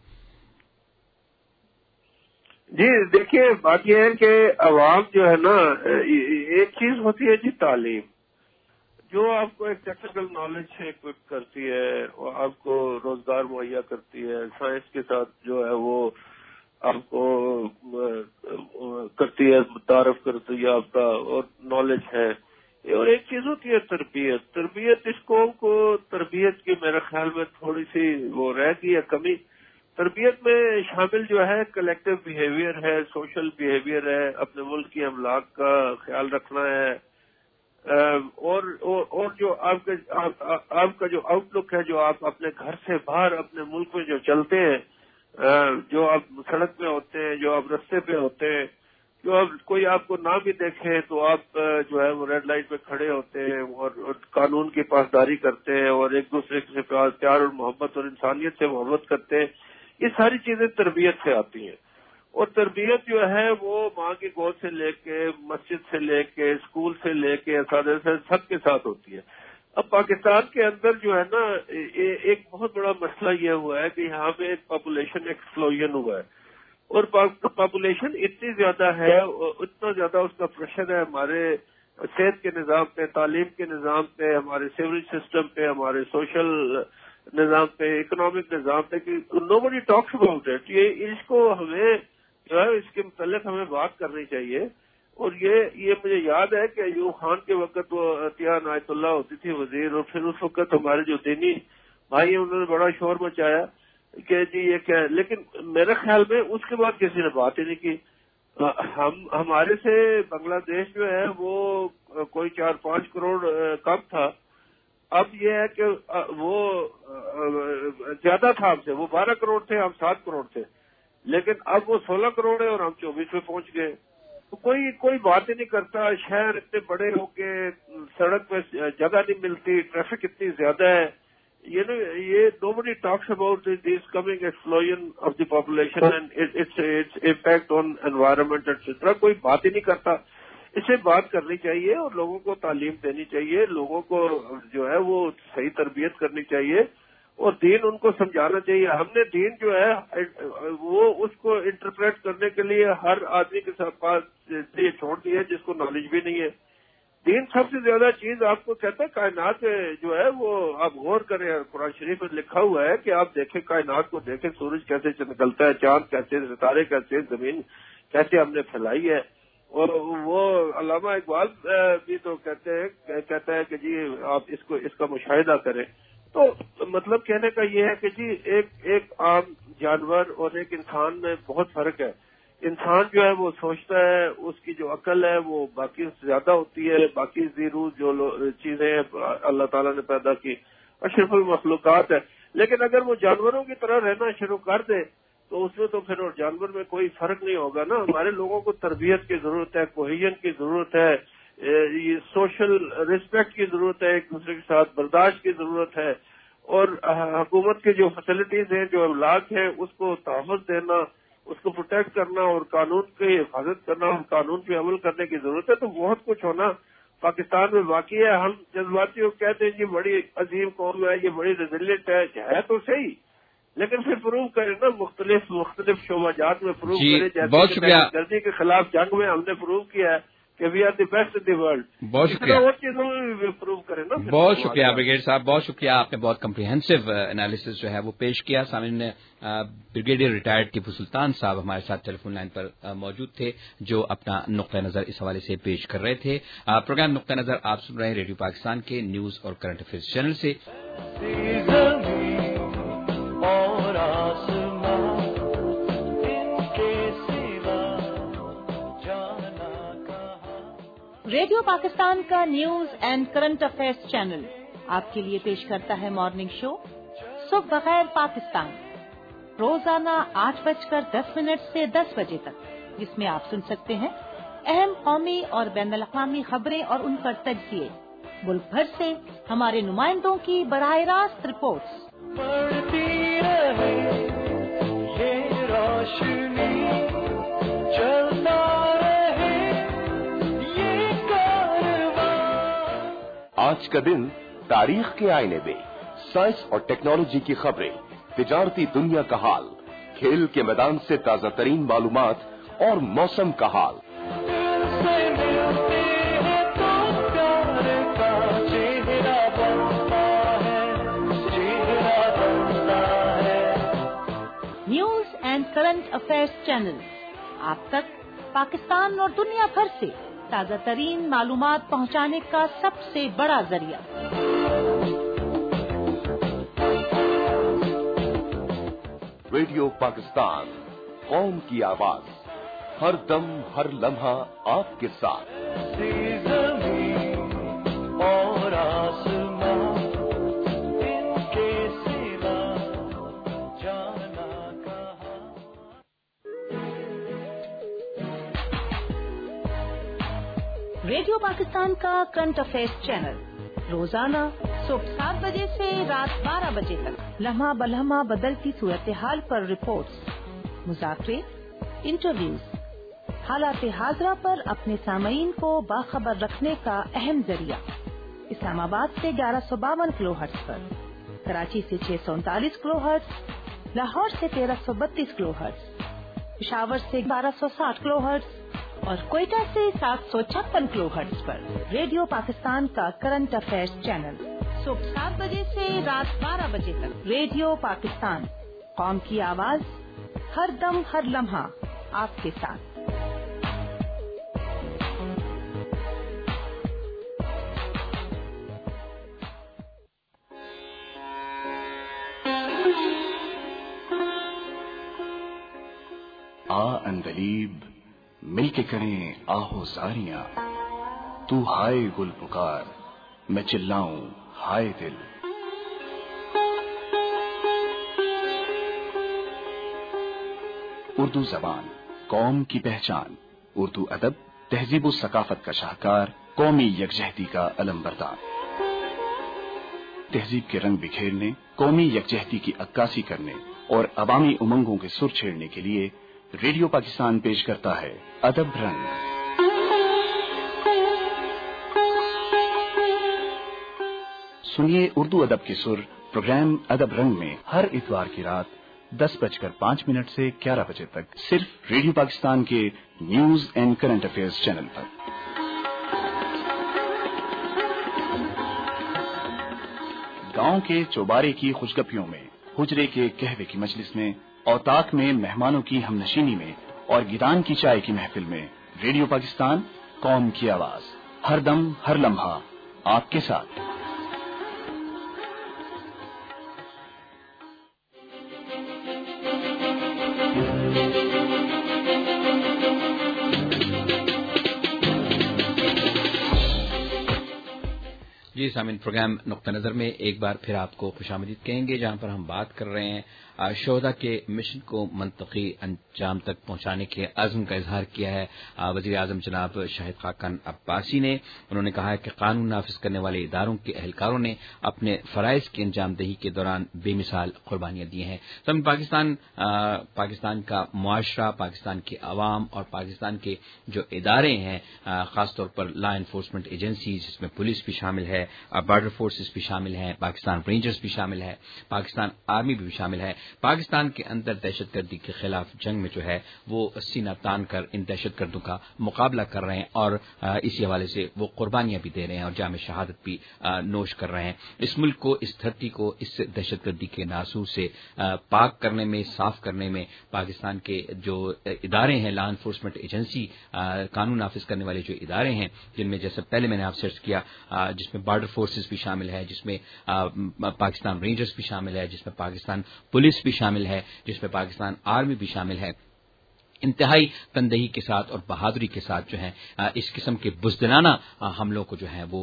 جی دیکھیے، بات یہ ہے کہ عوام جو ہے نا، ایک چیز ہوتی ہے جی تعلیم، جو آپ کو ایک ٹیکنیکل نالج سے اکوپ کرتی ہے اور آپ کو روزگار مہیا کرتی ہے. سائنس کے ساتھ جو ہے وہ آپ کو کرتی ہے، متعارف کرتی ہے آپ کا، اور نالج ہے. اور ایک چیز ہوتی ہے تربیت. تربیت اس قوم کو، تربیت کی میرے خیال میں تھوڑی سی وہ رہ گئی ہے کمی. تربیت میں شامل جو ہے کلیکٹیو بیہیویئر ہے، سوشل بیہیویئر ہے، اپنے ملک کی املاک کا خیال رکھنا ہے، اور اور جو آپ کا آپ کا جو آؤٹ لک ہے، جو آپ اپنے گھر سے باہر اپنے ملک میں جو چلتے ہیں، جو آپ سڑک پہ ہوتے ہیں، جو آپ رستے پہ ہوتے ہیں، جو اب کوئی آپ کو نہ بھی دیکھے تو آپ جو ہے وہ ریڈ لائٹ پہ کھڑے ہوتے ہیں اور قانون کی پاسداری کرتے ہیں اور ایک دوسرے سے پیار اور محبت اور انسانیت سے محبت کرتے ہیں. یہ ساری چیزیں تربیت سے آتی ہیں، اور تربیت جو ہے وہ ماں کی گود سے لے کے، مسجد سے لے کے، اسکول سے لے کے، اساتذہ سے سب کے ساتھ ہوتی ہے. اب پاکستان کے اندر جو ہے نا ایک بہت بڑا مسئلہ یہ ہوا ہے کہ یہاں پہ ایک پاپولیشن ایکسپلوژن ہوا ہے، اور پاپولیشن اتنی زیادہ ہے، اتنا زیادہ اس کا پریشر ہے ہمارے صحت کے نظام پہ، تعلیم کے نظام پہ، ہمارے سیوریج سسٹم پہ، ہمارے سوشل نظام پہ، اکنامک نظام پہ، کہ نو بڈی ٹاکس اباؤٹ اٹ. یہ اس کو ہمیں جو ہے اس کے متعلق ہمیں بات کرنی چاہیے. اور یہ یہ مجھے یاد ہے کہ ایوب خان کے وقت وہ عطیہ عنایت اللہ ہوتی تھی وزیر، اور پھر اس وقت ہمارے جو دینی بھائی ہیں انہوں نے بڑا شور مچایا کہ جی یہ کیا ہے، لیکن میرے خیال میں اس کے بعد کسی نے بات ہی نہیں کی. ہم ہمارے سے بنگلہ دیش جو ہے وہ کوئی چار پانچ کروڑ کم تھا. اب یہ ہے کہ وہ زیادہ تھا ہم سے، وہ بارہ کروڑ تھے، ہم سات کروڑ تھے، لیکن اب وہ سولہ کروڑ ہے اور ہم چوبیس میں پہنچ گئے. تو کوئی کوئی بات ہی نہیں کرتا. شہر اتنے بڑے ہو کے سڑک پہ جگہ نہیں ملتی، ٹریفک اتنی زیادہ ہے. یہ نا یہ nobody talks about this coming explosion of the population and its its impact on environment etcetera. کوئی بات ہی نہیں کرتا. اسے بات کرنی چاہیے اور لوگوں کو تعلیم دینی چاہیے، لوگوں کو جو ہے وہ صحیح تربیت کرنی چاہیے اور دین ان کو سمجھانا چاہیے. ہم نے دین جو ہے وہ اس کو انٹرپریٹ کرنے کے لیے ہر آدمی کے پاس یہ چھوڑ دیا جس کو نالج بھی نہیں ہے. دین سب سے زیادہ چیز آپ کو کہتا ہے کائنات جو ہے وہ آپ غور کریں. قرآن شریف میں لکھا ہوا ہے کہ آپ دیکھیں کائنات کو، دیکھیں سورج کیسے نکلتا ہے، چاند کیسے، ستارے کیسے، زمین کیسے ہم نے پھیلائی ہے. اور وہ علامہ اقبال بھی تو کہتے ہیں کہتا ہے کہ جی آپ اس کو اس کا مشاہدہ کریں. تو مطلب کہنے کا یہ ہے کہ جی ایک ایک عام جانور اور ایک انسان میں بہت فرق ہے. انسان جو ہے وہ سوچتا ہے، اس کی جو عقل ہے وہ باقی سے زیادہ ہوتی ہے. باقی زیرو جو چیزیں اللہ تعالیٰ نے پیدا کی اشرف المخلوقات ہے. لیکن اگر وہ جانوروں کی طرح رہنا شروع کر دے تو اس میں تو پھر اور جانور میں کوئی فرق نہیں ہوگا نا. ہمارے لوگوں کو تربیت کی ضرورت ہے، کوہیژن کی ضرورت ہے، یہ سوشل رسپیکٹ کی ضرورت ہے، ایک دوسرے کے ساتھ برداشت کی ضرورت ہے، اور حکومت کی جو فیسلٹیز ہیں، جو املاک ہیں، اس کو تحفظ دینا، اس کو پروٹیکٹ کرنا اور قانون کی حفاظت کرنا اور قانون پہ عمل کرنے کی ضرورت ہے. تو بہت کچھ ہونا پاکستان میں باقی ہے. ہم جذباتی کو کہتے ہیں یہ بڑی عظیم قوم ہے، یہ بڑی ریزیلینٹ ہے، ہے تو صحیح، لیکن پھر پروو کرے نا مختلف مختلف شعبہ جات میں پروو جی کرے. بہت شکریہ. گردی کے خلاف جنگ میں ہم نے پروو کیا ہے کہ we are the best in the world. بہت شکریہ. اور چیزوں میں پروو کریں نا. بہت شکریہ بریگیڈیئر صاحب, بہت شکریہ. آپ نے بہت کمپریہنسو انالیسس جو ہے وہ پیش کیا. سامعین, بریگیڈیئر ریٹائرڈ ٹیپو سلطان صاحب ہمارے ساتھ ٹیلی فون لائن پر موجود تھے, جو اپنا نقطہ نظر اس حوالے سے پیش کر رہے تھے. پروگرام نقطہ نظر آپ سن رہے ہیں ریڈیو پاکستان کے نیوز اور کرنٹ افیئرز چینل سے. ریڈیو پاکستان کا news and current affairs channel آپ کے لیے پیش کرتا ہے مارننگ شو صبح بخیر پاکستان, روزانہ آٹھ بج کر دس منٹ سے دس بجے تک, جس میں آپ سن سکتے ہیں اہم قومی اور بین الاقوامی خبریں اور ان پر تجزیے, ملک بھر سے ہمارے نمائندوں کی براہ راست رپورٹس. آج کا دن تاریخ کے آئینے میں سائنس اور ٹیکنالوجی کی خبریں, تجارتی دنیا کا حال, کھیل کے میدان سے تازہ ترین معلومات اور موسم کا حال. News and current affairs channel آپ تک پاکستان اور دنیا بھر سے تازہ ترین معلومات پہنچانے کا سب سے بڑا ذریعہ. ریڈیو پاکستان, قوم کی آواز, ہر دم ہر لمحہ آپ کے ساتھ. اور آسمان ان کے سوا جانا کہاں. ریڈیو پاکستان کا کرنٹ افیئرز چینل روزانہ صبح سات بجے سے رات بارہ بجے تک لمحہ بلمحہ بدلتی صورتحال پر رپورٹس, مذاکرے, انٹرویوز, حالات حاضرہ پر اپنے سامعین کو باخبر رکھنے کا اہم ذریعہ. اسلام آباد سے گیارہ سو باون کلو ہرٹز پر, کراچی سے چھ سو انتالیس کلو ہرٹز, لاہور سے تیرہ سو بتیس کلو ہرٹز, پشاور سے بارہ سو ساٹھ کلو ہرٹز اور کوئٹہ سے سات سو چھپن کلو ہرٹز پر ریڈیو پاکستان کا کرنٹ افیئرز چینل صبح سات بجے سے رات بارہ بجے تک. ریڈیو پاکستان, قوم کی آواز, ہر دم ہر لمحہ آپ کے ساتھ. آ اندلیب مل کے کریں آہو زاریاں, تو ہائے گل پکار میں چلاؤں ہائے دل. اردو زبان قوم کی پہچان, اردو ادب تہذیب و ثقافت کا شاہکار, قومی یکجہتی کا علم بردار. تہذیب کے رنگ بکھیرنے, قومی یکجہتی کی عکاسی کرنے اور عوامی امنگوں کے سر چھیڑنے کے لیے ریڈیو پاکستان پیش کرتا ہے ادب رنگ. سنیے اردو ادب کے سر پروگرام ادب رنگ میں ہر اتوار کی رات دس بج کر پانچ منٹ سے گیارہ بجے تک, صرف ریڈیو پاکستان کے news and current affairs channel پر. گاؤں کے چوبارے کی خوشگپیوں میں, حجرے کے قہوے کی مجلس میں, اوتاق میں مہمانوں کی ہمنشینی میں اور گیدان کی چائے کی محفل میں ریڈیو پاکستان, قوم کی آواز, ہر دم ہر لمحہ آپ کے ساتھ. جی سامعین, پروگرام نقطہ نظر میں ایک بار پھر آپ کو خوش آمدید کہیں گے, جہاں پر ہم بات کر رہے ہیں شہدا کے مشن کو منطقی انجام تک پہنچانے کے عزم کا اظہار کیا ہے وزیر اعظم جناب شاہد خاقان عباسی نے. انہوں نے کہا ہے کہ قانون نافذ کرنے والے اداروں کے اہلکاروں نے اپنے فرائض کی انجام دہی کے دوران بے مثال قربانیاں دی ہیں. تو پاکستان پاکستان کا معاشرہ, پاکستان کے عوام اور پاکستان کے جو ادارے ہیں, خاص طور پر لا انفورسمنٹ ایجنسیز, جس میں پولیس بھی شامل ہے, بارڈر فورسز بھی شامل ہیں، پاکستان رینجرز بھی شامل ہے، پاکستان آرمی بھی شامل ہے. پاکستان کے اندر دہشت گردی کے خلاف جنگ میں جو ہے وہ سینہ تان کر ان دہشت گردوں کا مقابلہ کر رہے ہیں اور اسی حوالے سے وہ قربانیاں بھی دے رہے ہیں اور جام شہادت بھی نوش کر رہے ہیں. اس ملک کو، اس دھرتی کو اس دہشت گردی کے ناسور سے پاک کرنے میں، صاف کرنے میں پاکستان کے جو ادارے ہیں، لا انفورسمنٹ ایجنسی، قانون نافذ کرنے والے جو ادارے ہیں، جن میں جیسے پہلے میں نے آپ سرچ کیا جس میں بارڈر فورسز بھی شامل ہے، جس میں پاکستان رینجرز بھی شامل ہے، جس میں پاکستان پولیس بھی شامل ہے، جس میں پاکستان آرمی بھی شامل ہے، انتہائی تندہی کے ساتھ اور بہادری کے ساتھ جو ہے اس قسم کے بزدلانہ حملوں کو جو ہے وہ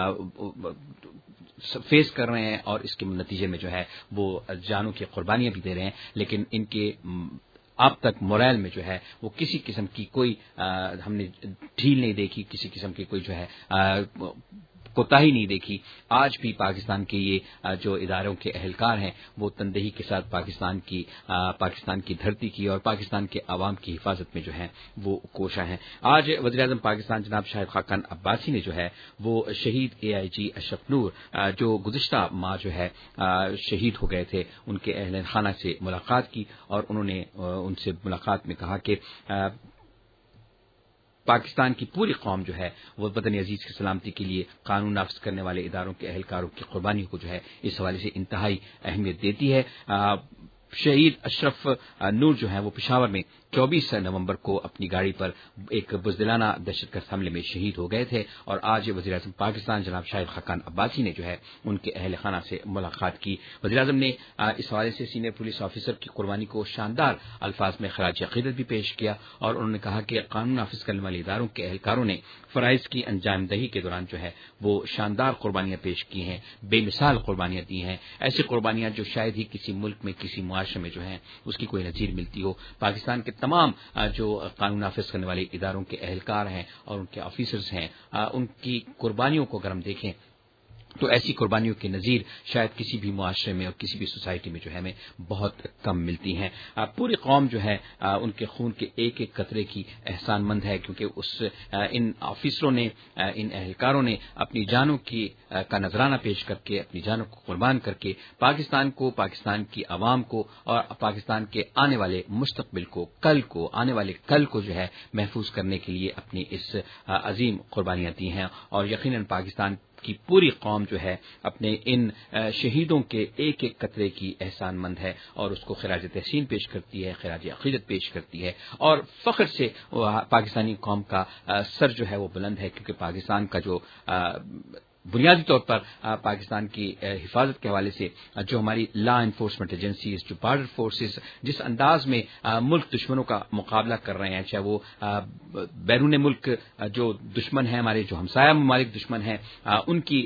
فیس کر رہے ہیں اور اس کے نتیجے میں جو ہے وہ جانوں کی قربانیاں بھی دے رہے ہیں. لیکن ان کے اب تک مورائل میں جو ہے وہ کسی قسم کی کوئی ہم نے ڈھیل نہیں دیکھی، کسی قسم کی کوئی جو ہے کوتاہی نہیں دیکھی. آج بھی پاکستان کے یہ جو اداروں کے اہلکار ہیں وہ تندہی کے ساتھ پاکستان کی پاکستان کی دھرتی کی اور پاکستان کے عوام کی حفاظت میں جو ہے وہ کوشاں ہیں. آج وزیر اعظم پاکستان جناب شاہد خاقان عباسی نے جو ہے وہ شہید اے آئی جی اشرف نور جو گزشتہ ماہ جو ہے شہید ہو گئے تھے ان کے اہل خانہ سے ملاقات کی اور انہوں نے ان سے ملاقات میں کہا کہ پاکستان کی پوری قوم جو ہے وہ وطن عزیز کی سلامتی کے لیے قانون نافذ کرنے والے اداروں کے اہلکاروں کی قربانیوں کو جو ہے اس حوالے سے انتہائی اہمیت دیتی ہے. شہید اشرف نور جو ہیں وہ پشاور میں چوبیس نومبر کو اپنی گاڑی پر ایک بزدلانہ دہشت گرد حملے میں شہید ہو گئے تھے اور آج وزیر اعظم پاکستان جناب شاہد خاقان عباسی نے جو ہے ان کے اہل خانہ سے ملاقات کی. وزیر اعظم نے اس حوالے سے سینئر پولیس آفیسر کی قربانی کو شاندار الفاظ میں خراج عقیدت بھی پیش کیا اور انہوں نے کہا کہ قانون نافذ کرنے والے اداروں کے اہلکاروں نے فرائض کی انجام دہی کے دوران جو ہے وہ شاندار قربانیاں پیش کی ہیں، بے مثال قربانیاں دی ہیں، ایسی قربانیاں جو شاید ہی کسی ملک میں، کسی معاشرے میں جو ہیں اس کی کوئی نظیر ملتی ہو. پاکستان کے تمام جو قانون نافذ کرنے والے اداروں کے اہلکار ہیں اور ان کے آفیسرز ہیں ان کی قربانیوں کو اگر ہم دیکھیں تو ایسی قربانیوں کی نظیر شاید کسی بھی معاشرے میں اور کسی بھی سوسائٹی میں جو ہے ہمیں بہت کم ملتی ہیں. پوری قوم جو ہے ان کے خون کے ایک ایک قطرے کی احسان مند ہے کیونکہ اس ان آفیسروں نے، ان اہلکاروں نے اپنی جانوں کی کا نذرانہ پیش کر کے، اپنی جانوں کو قربان کر کے پاکستان کو، پاکستان کی عوام کو اور پاکستان کے آنے والے مستقبل کو، کل کو، آنے والے کل کو جو ہے محفوظ کرنے کے لیے اپنی اس عظیم قربانیاں دی ہیں. اور یقیناً پاکستان کی پوری قوم جو ہے اپنے ان شہیدوں کے ایک ایک قطرے کی احسان مند ہے اور اس کو خراج تحسین پیش کرتی ہے، خراج عقیدت پیش کرتی ہے اور فخر سے پاکستانی قوم کا سر جو ہے وہ بلند ہے کیونکہ پاکستان کا جو بنیادی طور پر پاکستان کی حفاظت کے حوالے سے جو ہماری لا انفورسمنٹ ایجنسیز، جو بارڈر فورسز جس انداز میں ملک دشمنوں کا مقابلہ کر رہے ہیں، چاہے وہ بیرون ملک جو دشمن ہیں، ہمارے جو ہمسایہ ممالک دشمن ہیں، ان کی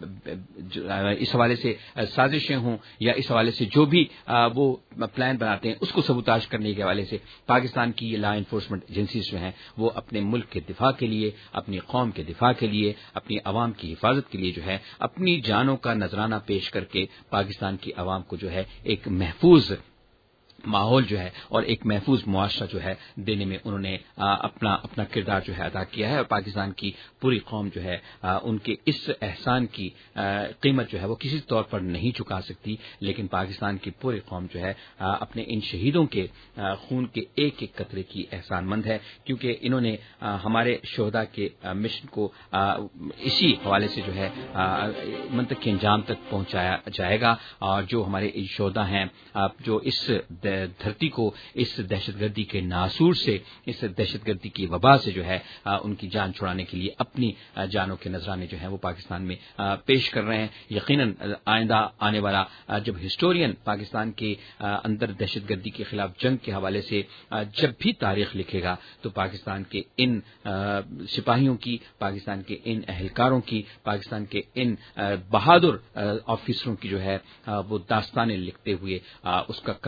اس حوالے سے سازشیں ہوں یا اس حوالے سے جو بھی وہ پلان بناتے ہیں اس کو سبوتاژ کرنے کے حوالے سے پاکستان کی یہ لا انفورسمنٹ ایجنسیز جو ہیں وہ اپنے ملک کے دفاع کے لیے، اپنی قوم کے دفاع کے لیے، اپنی عوام کی حفاظت کے لیے جو ہے اپنی جانوں کا نذرانہ پیش کر کے پاکستان کی عوام کو جو ہے ایک محفوظ ماحول جو ہے اور ایک محفوظ معاشرہ جو ہے دینے میں انہوں نے اپنا اپنا کردار جو ہے ادا کیا ہے اور پاکستان کی پوری قوم جو ہے ان کے اس احسان کی قیمت جو ہے وہ کسی طور پر نہیں چکا سکتی. لیکن پاکستان کی پوری قوم جو ہے اپنے ان شہیدوں کے خون کے ایک ایک قطرے کی احسان مند ہے کیونکہ انہوں نے ہمارے شہداء کے مشن کو اسی حوالے سے جو ہے منطق کے انجام تک پہنچایا جائے گا اور جو ہمارے شہداء ہیں جو اس دھرتی کو اس دہشت گردی کے ناسور سے، اس دہشت گردی کی وبا سے جو ہے ان کی جان چھڑانے کے لیے اپنی جانوں کے نذرانے جو ہیں وہ پاکستان میں پیش کر رہے ہیں. یقیناً آئندہ آنے والا جب ہسٹورین پاکستان کے اندر دہشت گردی کے خلاف جنگ کے حوالے سے جب بھی تاریخ لکھے گا تو پاکستان کے ان سپاہیوں کی، پاکستان کے ان اہلکاروں کی، پاکستان کے ان بہادر آفیسروں کی جو ہے وہ داستانیں لکھتے ہوئے اس کا قلم بھی جو ہے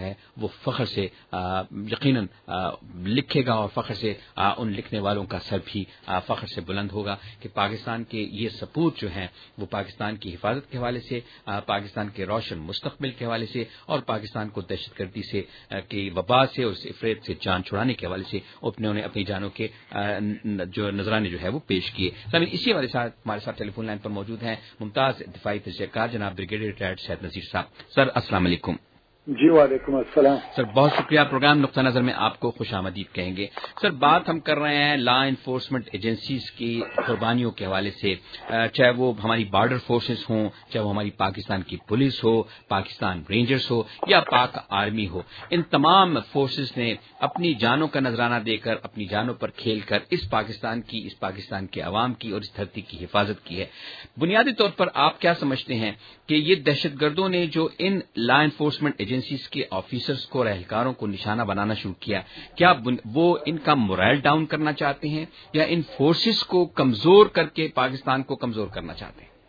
ہے وہ فخر سے یقیناً لکھے گا اور فخر سے ان لکھنے والوں کا سر بھی فخر سے بلند ہوگا کہ پاکستان کے یہ سپوت جو ہیں وہ پاکستان کی حفاظت کے حوالے سے، پاکستان کے روشن مستقبل کے حوالے سے اور پاکستان کو دہشت گردی سے کی وبا سے اور اس افریت سے جان چھڑانے کے حوالے سے انہوں نے اپنی جانوں کے جو نذرانے جو ہے وہ پیش کیے۔ اسی والے ساتھ ہمارے ساتھ ٹیلی فون لائن پر موجود ہیں ممتاز دفاعی تجزیہ کار جناب بریگیڈیئر ریٹائرڈ سید نذیر صاحب۔ سر السلام علیکم۔ جی وعلیکم السلام سر، بہت شکریہ، پروگرام نقطہ نظر میں آپ کو خوش آمدید کہیں گے۔ سر، بات ہم کر رہے ہیں لا انفورسمنٹ ایجنسیز کی قربانیوں کے حوالے سے، چاہے وہ ہماری بارڈر فورسز ہوں، چاہے وہ ہماری پاکستان کی پولیس ہو، پاکستان رینجرز ہو یا پاک آرمی ہو، ان تمام فورسز نے اپنی جانوں کا نذرانہ دے کر، اپنی جانوں پر کھیل کر اس پاکستان کی، اس پاکستان کے عوام کی اور اس دھرتی کی حفاظت کی ہے۔ بنیادی طور پر آپ کیا سمجھتے ہیں کہ یہ دہشت گردوں نے جو ان لا انفورسمنٹ ایجنسیز کے آفیسرز کو اور اہلکاروں کو نشانہ بنانا شروع کیا، کیا وہ ان کا مورائل ڈاؤن کرنا چاہتے ہیں یا ان فورسز کو کمزور کر کے پاکستان کو کمزور کرنا چاہتے ہیں؟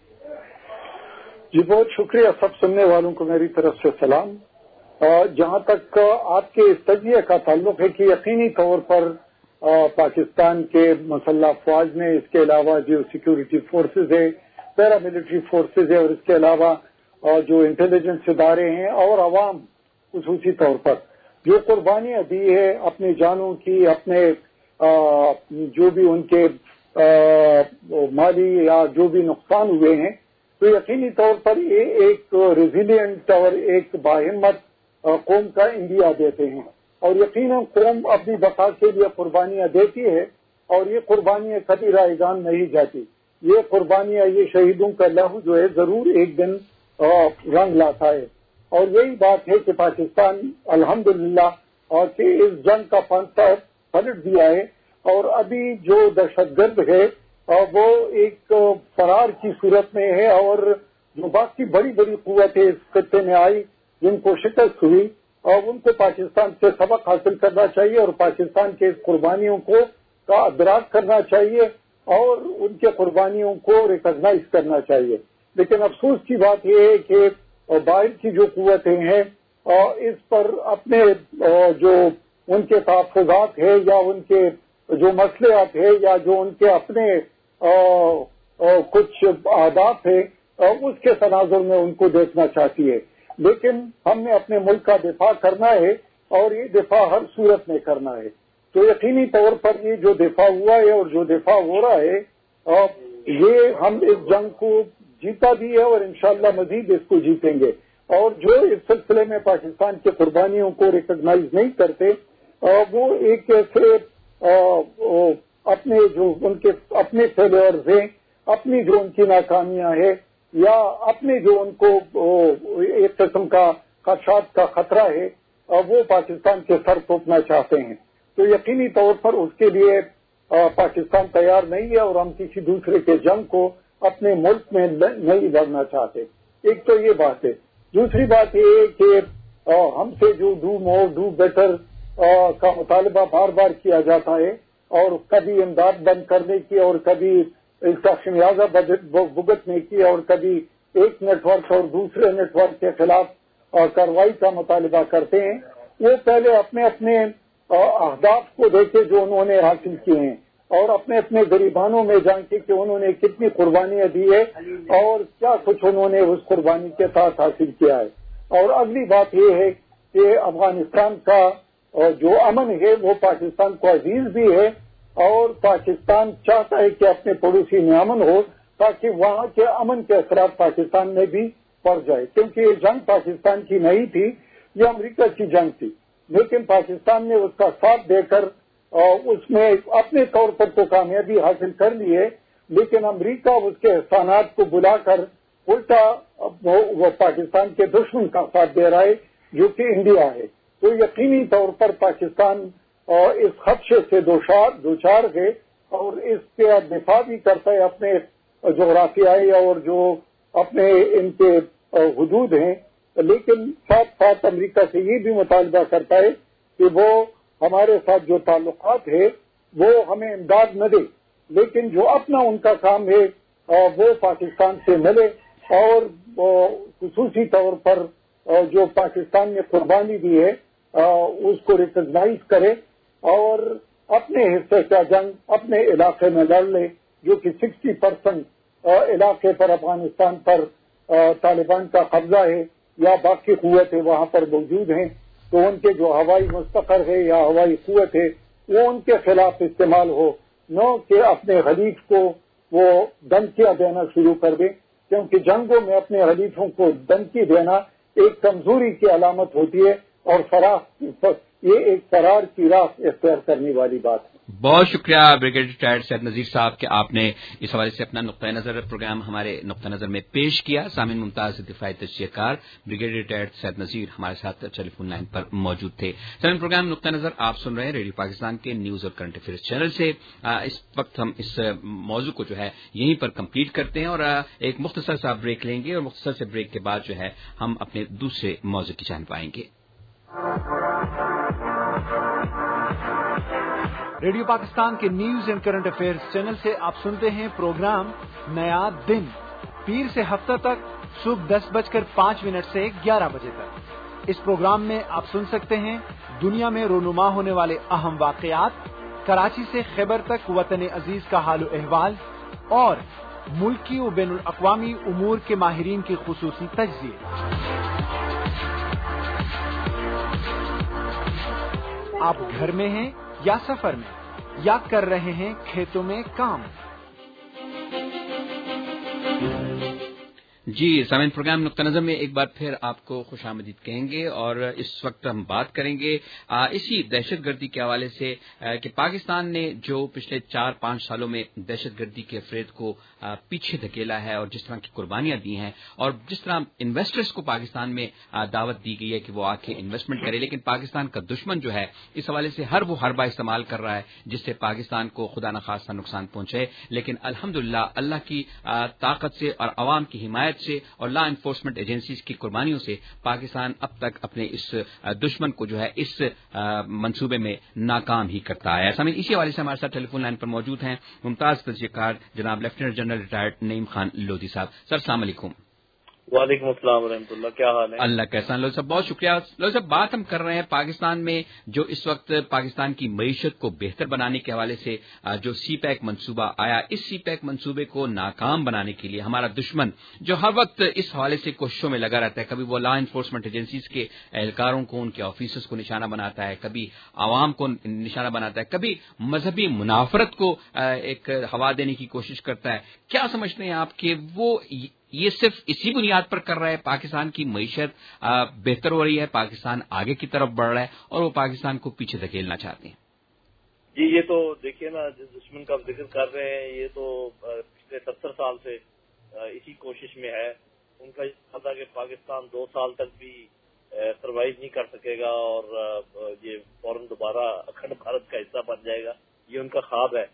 جی بہت شکریہ، سب سننے والوں کو میری طرف سے سلام۔ جہاں تک آپ کے اس تجزیے کا تعلق ہے کہ یقینی طور پر پاکستان کے مسلح افواج نے، اس کے علاوہ جو سیکورٹی فورسز ہے، پیرا ملٹری فورسز ہے اور اس کے علاوہ جو انٹیلیجنس ادارے ہیں اور عوام خصوصی طور پر جو قربانیاں دی ہے اپنی جانوں کی، اپنے جو بھی ان کے مالی یا جو بھی نقصان ہوئے ہیں، تو یقینی طور پر یہ ایک ریزیلینٹ اور ایک باہمت قوم کا انڈیا دیتے ہیں، اور یقیناً قوم اپنی بقا کے لیے قربانیاں دیتی ہے اور یہ قربانیاں کبھی رائگان نہیں جاتی۔ یہ قربانیاں، یہ شہیدوں کا لہو جو ہے ضرور ایک دن رنگ لاتا ہے، اور یہی بات ہے کہ پاکستان الحمدللہ اور کہ اس جنگ کا پنتا پلٹ دیا ہے، اور ابھی جو دہشت گرد ہے وہ ایک فرار کی صورت میں ہے، اور جو باقی بڑی بڑی قوتیں اس خطے میں آئی جن کو شکست ہوئی، اور ان کو پاکستان سے سبق حاصل کرنا چاہیے اور پاکستان کے قربانیوں کو کا ادراک کرنا چاہیے اور ان کے قربانیوں کو ریکگنائز کرنا چاہیے۔ لیکن افسوس کی بات یہ ہے کہ باہر کی جو قوتیں ہیں اس پر اپنے جو ان کے تحفظات ہے یا ان کے جو مصلحت ہے یا جو ان کے اپنے کچھ اہداف ہے اس کے تناظر میں ان کو دیکھنا چاہتی ہے، لیکن ہم نے اپنے ملک کا دفاع کرنا ہے اور یہ دفاع ہر صورت میں کرنا ہے۔ تو یقینی طور پر یہ جو دفاع ہوا ہے اور جو دفاع ہو رہا ہے، یہ ہم اس جنگ کو جیتا بھی ہے اور انشاءاللہ مزید اس کو جیتیں گے، اور جو اس سلسلے میں پاکستان کی قربانیوں کو ریکگنائز نہیں کرتے وہ ایک ایسے اپنے جو ان کے اپنے فیلئرز ہیں، اپنی جو ان کی ناکامیاں ہیں یا اپنے جو ان کو ایک قسم کا خدشات کا خطرہ ہے وہ پاکستان کے سر تھوپنا چاہتے ہیں، تو یقینی طور پر اس کے لیے پاکستان تیار نہیں ہے اور ہم کسی دوسرے کے جنگ کو اپنے ملک میں نہیں لڑنا چاہتے۔ ایک تو یہ بات ہے۔ دوسری بات یہ ہے کہ ہم سے جو ڈو مور ڈو بیٹر کا مطالبہ بار بار کیا جاتا ہے اور کبھی امداد بند کرنے کی اور کبھی اس کا خمیازہ بھگتنے کی اور کبھی ایک نیٹ ورک اور دوسرے نیٹ ورک کے خلاف کارروائی کا مطالبہ کرتے ہیں، وہ پہلے اپنے اپنے اہداف کو دیکھے جو انہوں نے حاصل کیے ہیں اور اپنے اپنے غریبانوں میں جانتے کہ انہوں نے کتنی قربانیاں دی ہے اور کیا کچھ انہوں نے اس قربانی کے ساتھ حاصل کیا ہے۔ اور اگلی بات یہ ہے کہ افغانستان کا جو امن ہے وہ پاکستان کو عزیز بھی ہے اور پاکستان چاہتا ہے کہ اپنے پڑوسی میں امن ہو تاکہ وہاں کے امن کے اثرات پاکستان میں بھی پڑ جائے، کیونکہ یہ جنگ پاکستان کی نہیں تھی، یہ امریکہ کی جنگ تھی، لیکن پاکستان نے اس کا ساتھ دے کر اس میں اپنے طور پر تو کامیابی حاصل کر لی ہے، لیکن امریکہ اس کے احسانات کو بلا کر الٹا وہ پاکستان کے دشمن کا ساتھ دے رہا ہے جو کہ انڈیا ہے۔ تو یقینی طور پر پاکستان اس خدشے سے دوچار ہے اور اس کے دفاع بھی کرتا ہے اپنے جغرافیائی اور جو اپنے ان کے حدود ہیں، لیکن ساتھ ساتھ امریکہ سے یہ بھی مطالبہ کرتا ہے کہ وہ ہمارے ساتھ جو تعلقات ہے وہ ہمیں امداد نہ دے، لیکن جو اپنا ان کا کام ہے وہ پاکستان سے ملے اور خصوصی طور پر جو پاکستان نے قربانی دی ہے اس کو ریکگنائز کرے اور اپنے حصے کا جنگ اپنے علاقے میں لڑ لے، جو کہ سکسٹی پرسینٹ علاقے پر افغانستان پر طالبان کا قبضہ ہے یا باقی قوتیں وہاں پر موجود ہیں، تو ان کے جو ہوائی مستقر ہے یا ہوائی قوت ہے وہ ان کے خلاف استعمال ہو، نہ کہ اپنے حلیف کو وہ دھمکیاں دینا شروع کر دیں، کیونکہ جنگوں میں اپنے حلیفوں کو دھمکی دینا ایک کمزوری کی علامت ہوتی ہے اور فرار یہ ایک فرار کی راہ اختیار کرنے والی بات ہے۔ بہت شکریہ بریگیڈیئر ریٹائرڈ سید نذیر صاحب کہ آپ نے اس حوالے سے اپنا نقطۂ نظر پروگرام ہمارے نقطۂ نظر میں پیش کیا۔ سامعین، ممتاز دفاعی تجزیہ کار بریگیڈیئر ریٹائرڈ سید نذیر ہمارے ساتھ ٹیلی فون لائن پر موجود تھے۔ سامعین، پروگرام نقطۂ نظر آپ سن رہے ہیں ریڈیو پاکستان کے نیوز اور کرنٹ افیئرز چینل سے۔ اس وقت ہم اس موضوع کو جو ہے یہیں پر کمپلیٹ کرتے ہیں اور ایک مختصر سا بریک لیں گے اور مختصر سے بریک کے بعد جو ہے ہم اپنے دوسرے موضوع کی جانب آئیں گے۔ ریڈیو پاکستان کے news and current affairs channel سے آپ سنتے ہیں پروگرام نیا دن، پیر سے ہفتہ تک صبح دس بج کر پانچ منٹ سے گیارہ بجے تک۔ اس پروگرام میں آپ سن سکتے ہیں دنیا میں رونما ہونے والے اہم واقعات، کراچی سے خیبر تک وطن عزیز کا حال و احوال اور ملکی و بین الاقوامی امور کے ماہرین کی خصوصی تجزیے۔ آپ گھر میں ہیں یا سفر میں یا کر رہے ہیں کھیتوں میں کام؟ جی سامعین، پروگرام نقطہ نظر میں ایک بار پھر آپ کو خوش آمدید کہیں گے اور اس وقت ہم بات کریں گے اسی دہشت گردی کے حوالے سے کہ پاکستان نے جو پچھلے چار پانچ سالوں میں دہشت گردی کے فریب کو پیچھے دھکیلا ہے اور جس طرح کی قربانیاں دی ہیں اور جس طرح انویسٹرز کو پاکستان میں دعوت دی گئی ہے کہ وہ آ کے انویسٹمنٹ کرے، لیکن پاکستان کا دشمن جو ہے اس حوالے سے ہر وہ حربہ استعمال کر رہا ہے جس سے پاکستان کو خدا نخواستہ نقصان پہنچے، لیکن الحمدللہ اللہ کی طاقت سے اور عوام کی حمایت سے اور لا انفورسمنٹ ایجنسیز کی قربانیوں سے پاکستان اب تک اپنے اس دشمن کو جو ہے اس منصوبے میں ناکام ہی کرتا ہے۔ سامعین، اسی حوالے سے ہمارے ساتھ ٹیلی فون لائن پر موجود ہیں ممتاز تجزیہ کار جناب lieutenant general retired Naeem Khan Lodhi صاحب۔ سر السلام علیکم۔ وعلیکم السلام ورحمۃ اللہ، کیا حال ہے؟ اللہ کا احسان۔ لودھی صاحب بہت شکریہ۔ لودھی صاحب، بات ہم کر رہے ہیں پاکستان میں جو اس وقت پاکستان کی معیشت کو بہتر بنانے کے حوالے سے جو سی پیک منصوبہ آیا، اس سی پیک منصوبے کو ناکام بنانے کے لیے ہمارا دشمن جو ہر وقت اس حوالے سے کوششوں میں لگا رہتا ہے، کبھی وہ لا انفورسمنٹ ایجنسیز کے اہلکاروں کو، ان کے آفیسرز کو نشانہ بناتا ہے، کبھی عوام کو نشانہ بناتا ہے، کبھی مذہبی منافرت کو ایک ہوا دینے کی کوشش کرتا ہے۔ کیا سمجھتے ہیں آپ کہ وہ یہ صرف اسی بنیاد پر کر رہا ہے پاکستان کی معیشت بہتر ہو رہی ہے، پاکستان آگے کی طرف بڑھ رہا ہے اور وہ پاکستان کو پیچھے دھکیلنا چاہتے ہیں؟ جی، یہ تو دیکھیے نا، جس دشمن کا ذکر کر رہے ہیں یہ تو پچھلے ستر سال سے اسی کوشش میں ہے۔ ان کا یہ تھا کہ پاکستان دو سال تک بھی سروائیو نہیں کر سکے گا اور یہ فوراً دوبارہ اکھنڈ بھارت کا حصہ بن جائے گا، یہ ان کا خواب ہے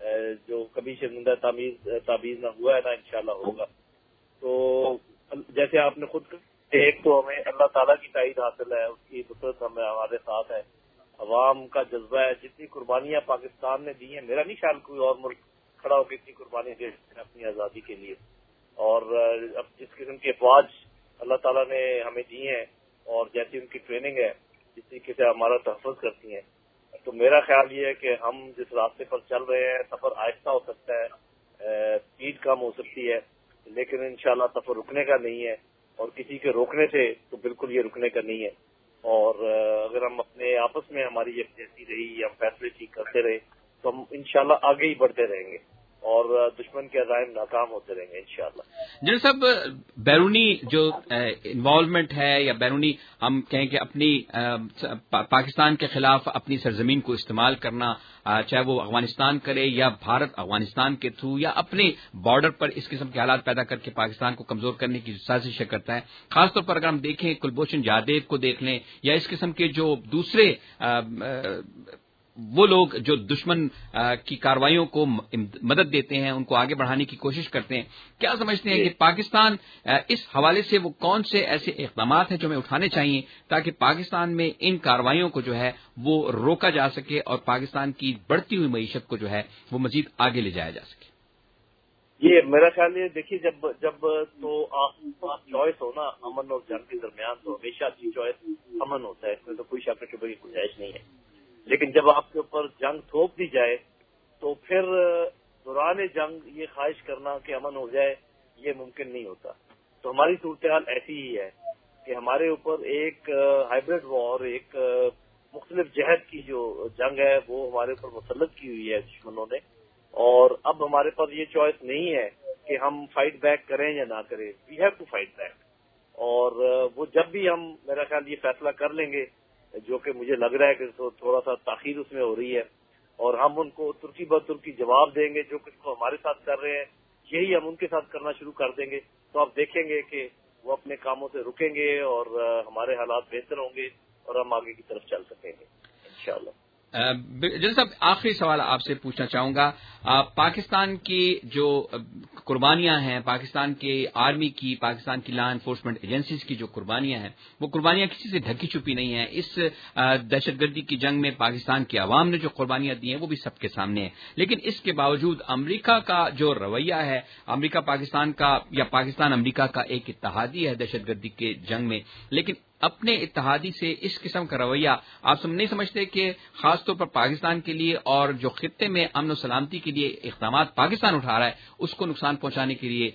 جو کبھی شرمندہ تعبیر نہ ہوا ہے نہ انشاءاللہ ہوگا۔ تو جیسے آپ نے خود ایک تو ہمیں اللہ تعالیٰ کی تائید حاصل ہے، اس کی نصرت ہمیں ہمارے ساتھ ہے، عوام کا جذبہ ہے، جتنی قربانیاں پاکستان نے دی ہیں، میرا نہیں خیال کوئی اور ملک کھڑا ہو کے اتنی قربانی دے اپنی آزادی کے لیے، اور اب جس قسم کی افواج اللہ تعالیٰ نے ہمیں دی ہیں اور جیسی ان کی ٹریننگ ہے، جس طریقے سے ہمارا تحفظ کرتی ہیں، تو میرا خیال یہ ہے کہ ہم جس راستے پر چل رہے ہیں سفر آہستہ ہو سکتا ہے، اسپیڈ کم ہو سکتی ہے، لیکن انشاءاللہ سفر رکنے کا نہیں ہے، اور کسی کے روکنے سے تو بالکل یہ رکنے کا نہیں ہے۔ اور اگر ہم اپنے آپس میں ہماری یکجہتی رہی، ہم فیصلے ٹھیک کرتے رہے تو ہم انشاءاللہ آگے ہی بڑھتے رہیں گے اور دشمن کے عزائم ناکام ہوتے رہیں گے انشاءاللہ۔ جنرل صاحب، بیرونی جو انوالومنٹ ہے یا بیرونی ہم کہیں کہ اپنی پاکستان کے خلاف اپنی سرزمین کو استعمال کرنا، چاہے وہ افغانستان کرے یا بھارت افغانستان کے تھرو یا اپنے بارڈر پر اس قسم کے حالات پیدا کر کے پاکستان کو کمزور کرنے کی سازشیں کرتا ہے، خاص طور پر اگر ہم دیکھیں کلبھوشن جادیو کو دیکھ لیں یا اس قسم کے جو دوسرے وہ لوگ جو دشمن کی کارروائیوں کو مدد دیتے ہیں، ان کو آگے بڑھانے کی کوشش کرتے ہیں، کیا سمجھتے ہیں کہ پاکستان اس حوالے سے وہ کون سے ایسے اقدامات ہیں جو ہمیں اٹھانے چاہیے تاکہ پاکستان میں ان کارروائیوں کو جو ہے وہ روکا جا سکے اور پاکستان کی بڑھتی ہوئی معیشت کو جو ہے وہ مزید آگے لے جایا جا سکے؟ یہ میرا خیال ہے دیکھیے جب جب تو آپ کے پاس چوائس ہو نا امن اور جنگ کے درمیان تو ہمیشہ اچھی چوائس امن ہوتا ہے، اس میں تو کوئی شک شبہ کی گنجائش نہیں ہے. لیکن جب آپ کے اوپر جنگ تھوپ دی جائے تو پھر دوران جنگ یہ خواہش کرنا کہ امن ہو جائے یہ ممکن نہیں ہوتا. تو ہماری صورتحال ایسی ہی ہے کہ ہمارے اوپر ایک ہائیبرڈ وار، ایک مختلف جہت کی جو جنگ ہے وہ ہمارے اوپر مسلط کی ہوئی ہے دشمنوں نے، اور اب ہمارے پاس یہ چوائس نہیں ہے کہ ہم فائٹ بیک کریں یا نہ کریں. We have to fight back. اور وہ جب بھی ہم میرا خیال یہ فیصلہ کر لیں گے، جو کہ مجھے لگ رہا ہے کہ تھوڑا سا تاخیر اس میں ہو رہی ہے، اور ہم ان کو ترکی بہ ترکی جواب دیں گے، جو کچھ کو ہمارے ساتھ کر رہے ہیں یہی ہم ان کے ساتھ کرنا شروع کر دیں گے، تو آپ دیکھیں گے کہ وہ اپنے کاموں سے رکیں گے اور ہمارے حالات بہتر ہوں گے اور ہم آگے کی طرف چل سکیں گے انشاءاللہ. جنرل صاحب آخری سوال آپ سے پوچھنا چاہوں گا، پاکستان کی جو قربانیاں ہیں، پاکستان کے آرمی کی، پاکستان کی لا انفورسمنٹ ایجنسیز کی جو قربانیاں ہیں، وہ قربانیاں کسی سے ڈھکی چھپی نہیں ہیں. اس دہشت گردی کی جنگ میں پاکستان کی عوام نے جو قربانیاں دی ہیں وہ بھی سب کے سامنے ہیں. لیکن اس کے باوجود امریکہ کا جو رویہ ہے، امریکہ پاکستان کا یا پاکستان امریکہ کا ایک اتحادی ہے دہشت گردی کے جنگ میں، لیکن اپنے اتحادی سے اس قسم کا رویہ آپ سب نہیں سمجھتے کہ خاص طور پر پاکستان کے لیے اور جو خطے میں امن و سلامتی کے لیے اقدامات پاکستان اٹھا رہا ہے اس کو نقصان پہنچانے کے لیے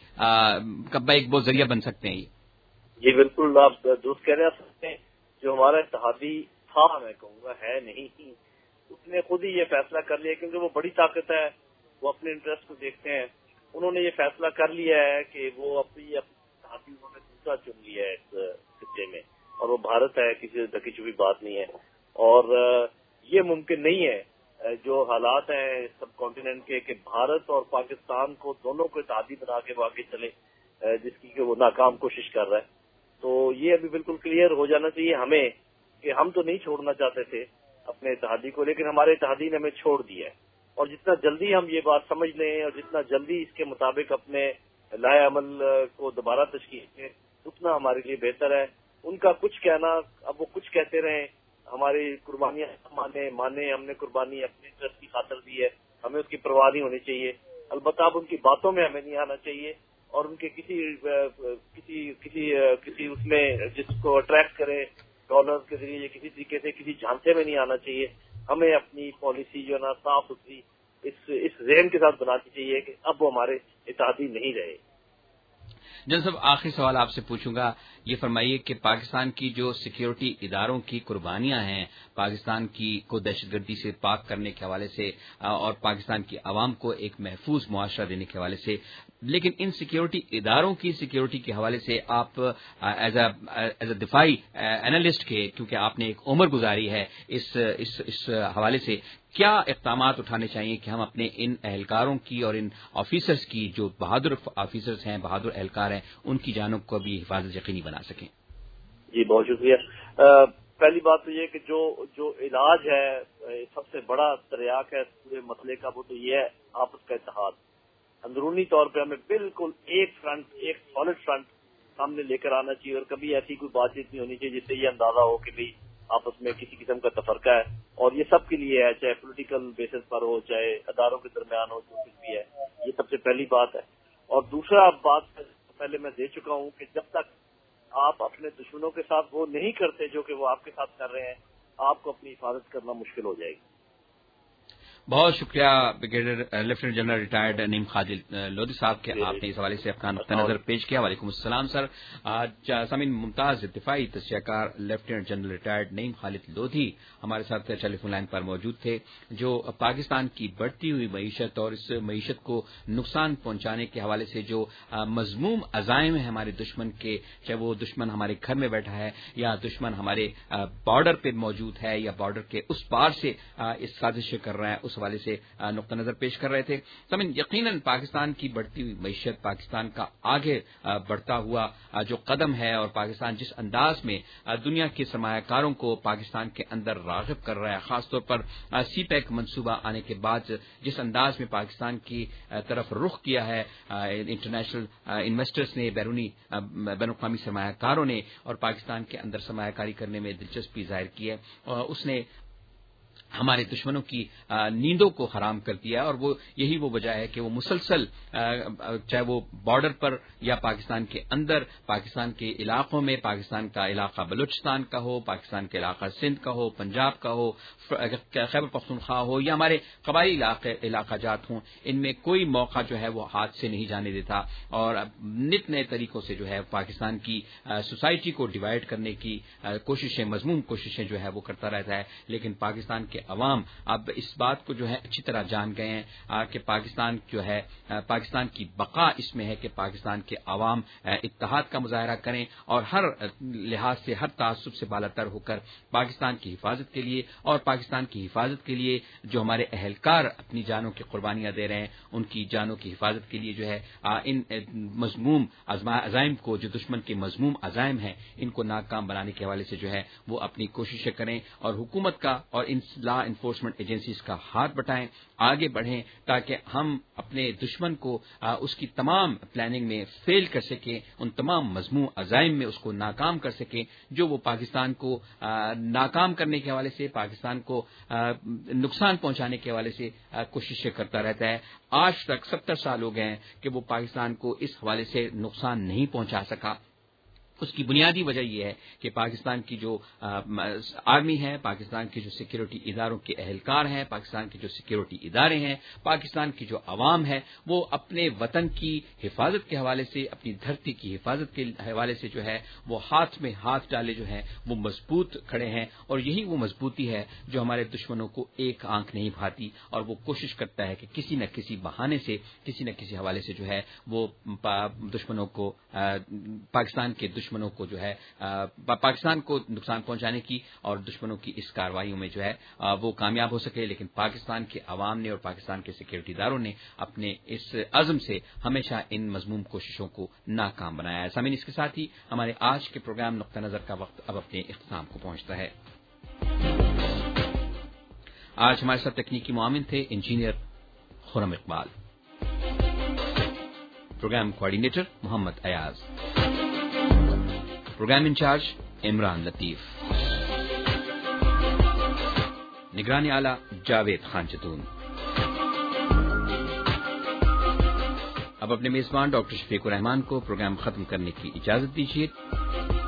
کبا ایک بہت ذریعہ بن سکتے ہیں؟ جی بالکل آپ درست کہہ رہے ہیں. جو ہمارا اتحادی تھا میں کہوں گا ہے نہیں، اس نے خود ہی یہ فیصلہ کر لیا کیونکہ وہ بڑی طاقت ہے، وہ اپنے انٹرسٹ کو دیکھتے ہیں. انہوں نے یہ فیصلہ کر لیا ہے کہ وہ اپنی اتحادی انہوں نے دوسرا چن لیا ہے اس خطے میں، اور وہ بھارت ہے، کسی سے ڈھکی چھپی بات نہیں ہے. اور یہ ممکن نہیں ہے جو حالات ہیں سب کانٹیننٹ کے کہ بھارت اور پاکستان کو دونوں کو اتحادی بنا کے وہ آگے چلے، جس کی کہ وہ ناکام کوشش کر رہا ہے. تو یہ ابھی بالکل کلیئر ہو جانا چاہیے ہمیں کہ ہم تو نہیں چھوڑنا چاہتے تھے اپنے اتحادی کو، لیکن ہمارے اتحادی نے ہمیں چھوڑ دیا ہے. اور جتنا جلدی ہم یہ بات سمجھ لیں اور جتنا جلدی اس کے مطابق اپنے لائے عمل کو دوبارہ تشکیل کریں اتنا ہمارے لیے بہتر ہے. ان کا کچھ کہنا، اب وہ کچھ کہتے رہیں، ہماری قربانیاں مانے مانے ہم نے قربانی اپنے انٹرسٹ کی خاطر دی ہے، ہمیں اس کی پرواہ نہیں ہونی چاہیے. البتہ اب ان کی باتوں میں ہمیں نہیں آنا چاہیے اور ان کے کسی کسی کسی کسی اس میں جس کو اٹریکٹ کرے ڈالر کے ذریعے یا کسی طریقے سے کسی جھانسے میں نہیں آنا چاہیے. ہمیں اپنی پالیسی جو ہے نا صاف ستھری اس اس ذہن کے ساتھ بنانی چاہیے کہ اب وہ ہمارے اتحادی نہیں رہے. جنرل صاحب آخری سوال آپ سے پوچھوں گا، یہ فرمائیے کہ پاکستان کی جو سیکیورٹی اداروں کی قربانیاں ہیں پاکستان کی کو دہشت گردی سے پاک کرنے کے حوالے سے اور پاکستان کی عوام کو ایک محفوظ معاشرہ دینے کے حوالے سے، لیکن ان سیکیورٹی اداروں کی سیکیورٹی کے حوالے سے آپ ایز اے دفاعی اینالسٹ کے، کیونکہ آپ نے ایک عمر گزاری ہے اس اس اس حوالے سے، کیا اقدامات اٹھانے چاہیے کہ ہم اپنے ان اہلکاروں کی اور ان آفیسرز کی جو بہادر آفیسرز ہیں، بہادر اہلکار ہیں، ان کی جانوں کو بھی حفاظت یقینی بنا سکیں؟ جی بہت شکریہ. پہلی بات تو یہ کہ جو جو علاج ہے سب سے بڑا تریاک ہے پورے مسئلے کا، وہ تو یہ ہے آپس کا اتحاد. اندرونی طور پہ ہمیں بالکل ایک فرنٹ، ایک سالڈ فرنٹ سامنے لے کر آنا چاہیے، اور کبھی ایسی کوئی بات چیت نہیں ہونی چاہیے جس سے یہ اندازہ ہو کہ بھائی آپس میں کسی قسم کا تفرقہ ہے. اور یہ سب کے لیے ہے، چاہے پولیٹیکل بیسس پر ہو، چاہے اداروں کے درمیان ہو، جو کچھ بھی ہے. یہ سب سے پہلی بات ہے. اور دوسرا بات پہلے میں دے چکا ہوں کہ جب تک آپ اپنے دشمنوں کے ساتھ وہ نہیں کرتے جو کہ وہ آپ کے ساتھ کر رہے ہیں، آپ کو اپنی حفاظت کرنا مشکل ہو جائے گی. بہت شکریہ brigadier lieutenant general retired Naeem Khalid Lodhi صاحب کے آپ نے اس حوالے سے اپنا نقطہ نظر پیش کیا. وعلیکم السلام سر. آج سامعین ممتاز دفاعی تجزیہ کار lieutenant general retired Naeem Khalid Lodhi ہمارے ساتھ ٹیلی فون لائن پر موجود تھے، جو پاکستان کی بڑھتی ہوئی معیشت اور اس معیشت کو نقصان پہنچانے کے حوالے سے جو مذموم عزائم ہیں ہمارے دشمن کے، چاہے وہ دشمن ہمارے گھر میں بیٹھا ہے یا دشمن ہمارے بارڈر پہ موجود ہے یا بارڈر کے اس پار سے اس سازشیں کر رہا ہے، اس حوالے سے نقطہ نظر پیش کر رہے تھے. سمن یقیناً پاکستان کی بڑھتی ہوئی معیشت، پاکستان کا آگے بڑھتا ہوا جو قدم ہے اور پاکستان جس انداز میں دنیا کے سرمایہ کاروں کو پاکستان کے اندر راغب کر رہا ہے، خاص طور پر سی پیک منصوبہ آنے کے بعد جس انداز میں پاکستان کی طرف رخ کیا ہے انٹرنیشنل انویسٹرز نے، بیرونی بین الاقوامی سرمایہ کاروں نے، اور پاکستان کے اندر سرمایہ کاری کرنے میں دلچسپی ظاہر کی ہے، اس نے ہمارے دشمنوں کی نیندوں کو حرام کر دیا اور وہ یہی وہ وجہ ہے کہ وہ مسلسل چاہے وہ بارڈر پر یا پاکستان کے اندر، پاکستان کے علاقوں میں، پاکستان کا علاقہ بلوچستان کا ہو، پاکستان کے علاقہ سندھ کا ہو، پنجاب کا ہو، خیبر پختونخوا ہو یا ہمارے قبائلی علاقے علاقہ جات ہوں، ان میں کوئی موقع جو ہے وہ ہاتھ سے نہیں جانے دیتا اور نت نئے طریقوں سے جو ہے پاکستان کی سوسائٹی کو ڈیوائڈ کرنے کی کوششیں، مضمون کوششیں جو ہے وہ کرتا رہتا ہے. لیکن پاکستان کے عوام اب اس بات کو جو ہے اچھی طرح جان گئے ہیں کہ پاکستان جو ہے پاکستان کی بقا اس میں ہے کہ پاکستان کے عوام اتحاد کا مظاہرہ کریں اور ہر لحاظ سے، ہر تعصب سے بالاتر ہو کر پاکستان کی حفاظت کے لیے اور پاکستان کی حفاظت کے لیے جو ہمارے اہلکار اپنی جانوں کی قربانیاں دے رہے ہیں، ان کی جانوں کی حفاظت کے لیے جو ہے ان مضموم عزائم کو، جو دشمن کے مضموم عزائم ہیں، ان کو ناکام بنانے کے حوالے سے جو ہے وہ اپنی کوششیں کریں اور حکومت کا اور ان لا انفورسمنٹ ایجنسیز کا ہاتھ بٹائیں، آگے بڑھیں تاکہ ہم اپنے دشمن کو اس کی تمام پلاننگ میں فیل کر سکیں، ان تمام مضموم عزائم میں اس کو ناکام کر سکیں جو وہ پاکستان کو ناکام کرنے کے حوالے سے، پاکستان کو نقصان پہنچانے کے حوالے سے کوششیں کرتا رہتا ہے. آج تک ستر سال ہو گئے ہیں کہ وہ پاکستان کو اس حوالے سے نقصان نہیں پہنچا سکا. اس کی بنیادی وجہ یہ ہے کہ پاکستان کی جو آرمی ہے، پاکستان کی جو سیکیورٹی اداروں کے اہلکار ہیں، پاکستان کے جو سیکیورٹی ادارے ہیں، پاکستان کی جو عوام ہے، وہ اپنے وطن کی حفاظت کے حوالے سے، اپنی دھرتی کی حفاظت کے حوالے سے جو ہے وہ ہاتھ میں ہاتھ ڈالے جو ہے وہ مضبوط کھڑے ہیں. اور یہی وہ مضبوطی ہے جو ہمارے دشمنوں کو ایک آنکھ نہیں بھاتی اور وہ کوشش کرتا ہے کہ کسی نہ کسی بہانے سے، کسی نہ کسی حوالے سے جو ہے وہ دشمنوں کو، پاکستان کے دشمنوں کو جو ہے پاکستان کو نقصان پہنچانے کی اور دشمنوں کی اس کارروائیوں میں جو ہے وہ کامیاب ہو سکے. لیکن پاکستان کے عوام نے اور پاکستان کے سیکیورٹی اداروں نے اپنے اس عزم سے ہمیشہ ان مضموم کوششوں کو ناکام بنایا ہے. سامعین، اس کے ساتھ ہی ہمارے آج کے پروگرام نقطہ نظر کا وقت اب اپنے اختتام کو پہنچتا ہے. آج ہمارے ساتھ تکنیکی معاون تھے engineer Khurram Iqbal, program coordinator Muhammad Ayaz, program incharge Imran Latif, نگران اعلی جاوید خان چتون. اب اپنے میزبان ڈاکٹر شفیق الرحمان کو پروگرام ختم کرنے کی اجازت دیجیے.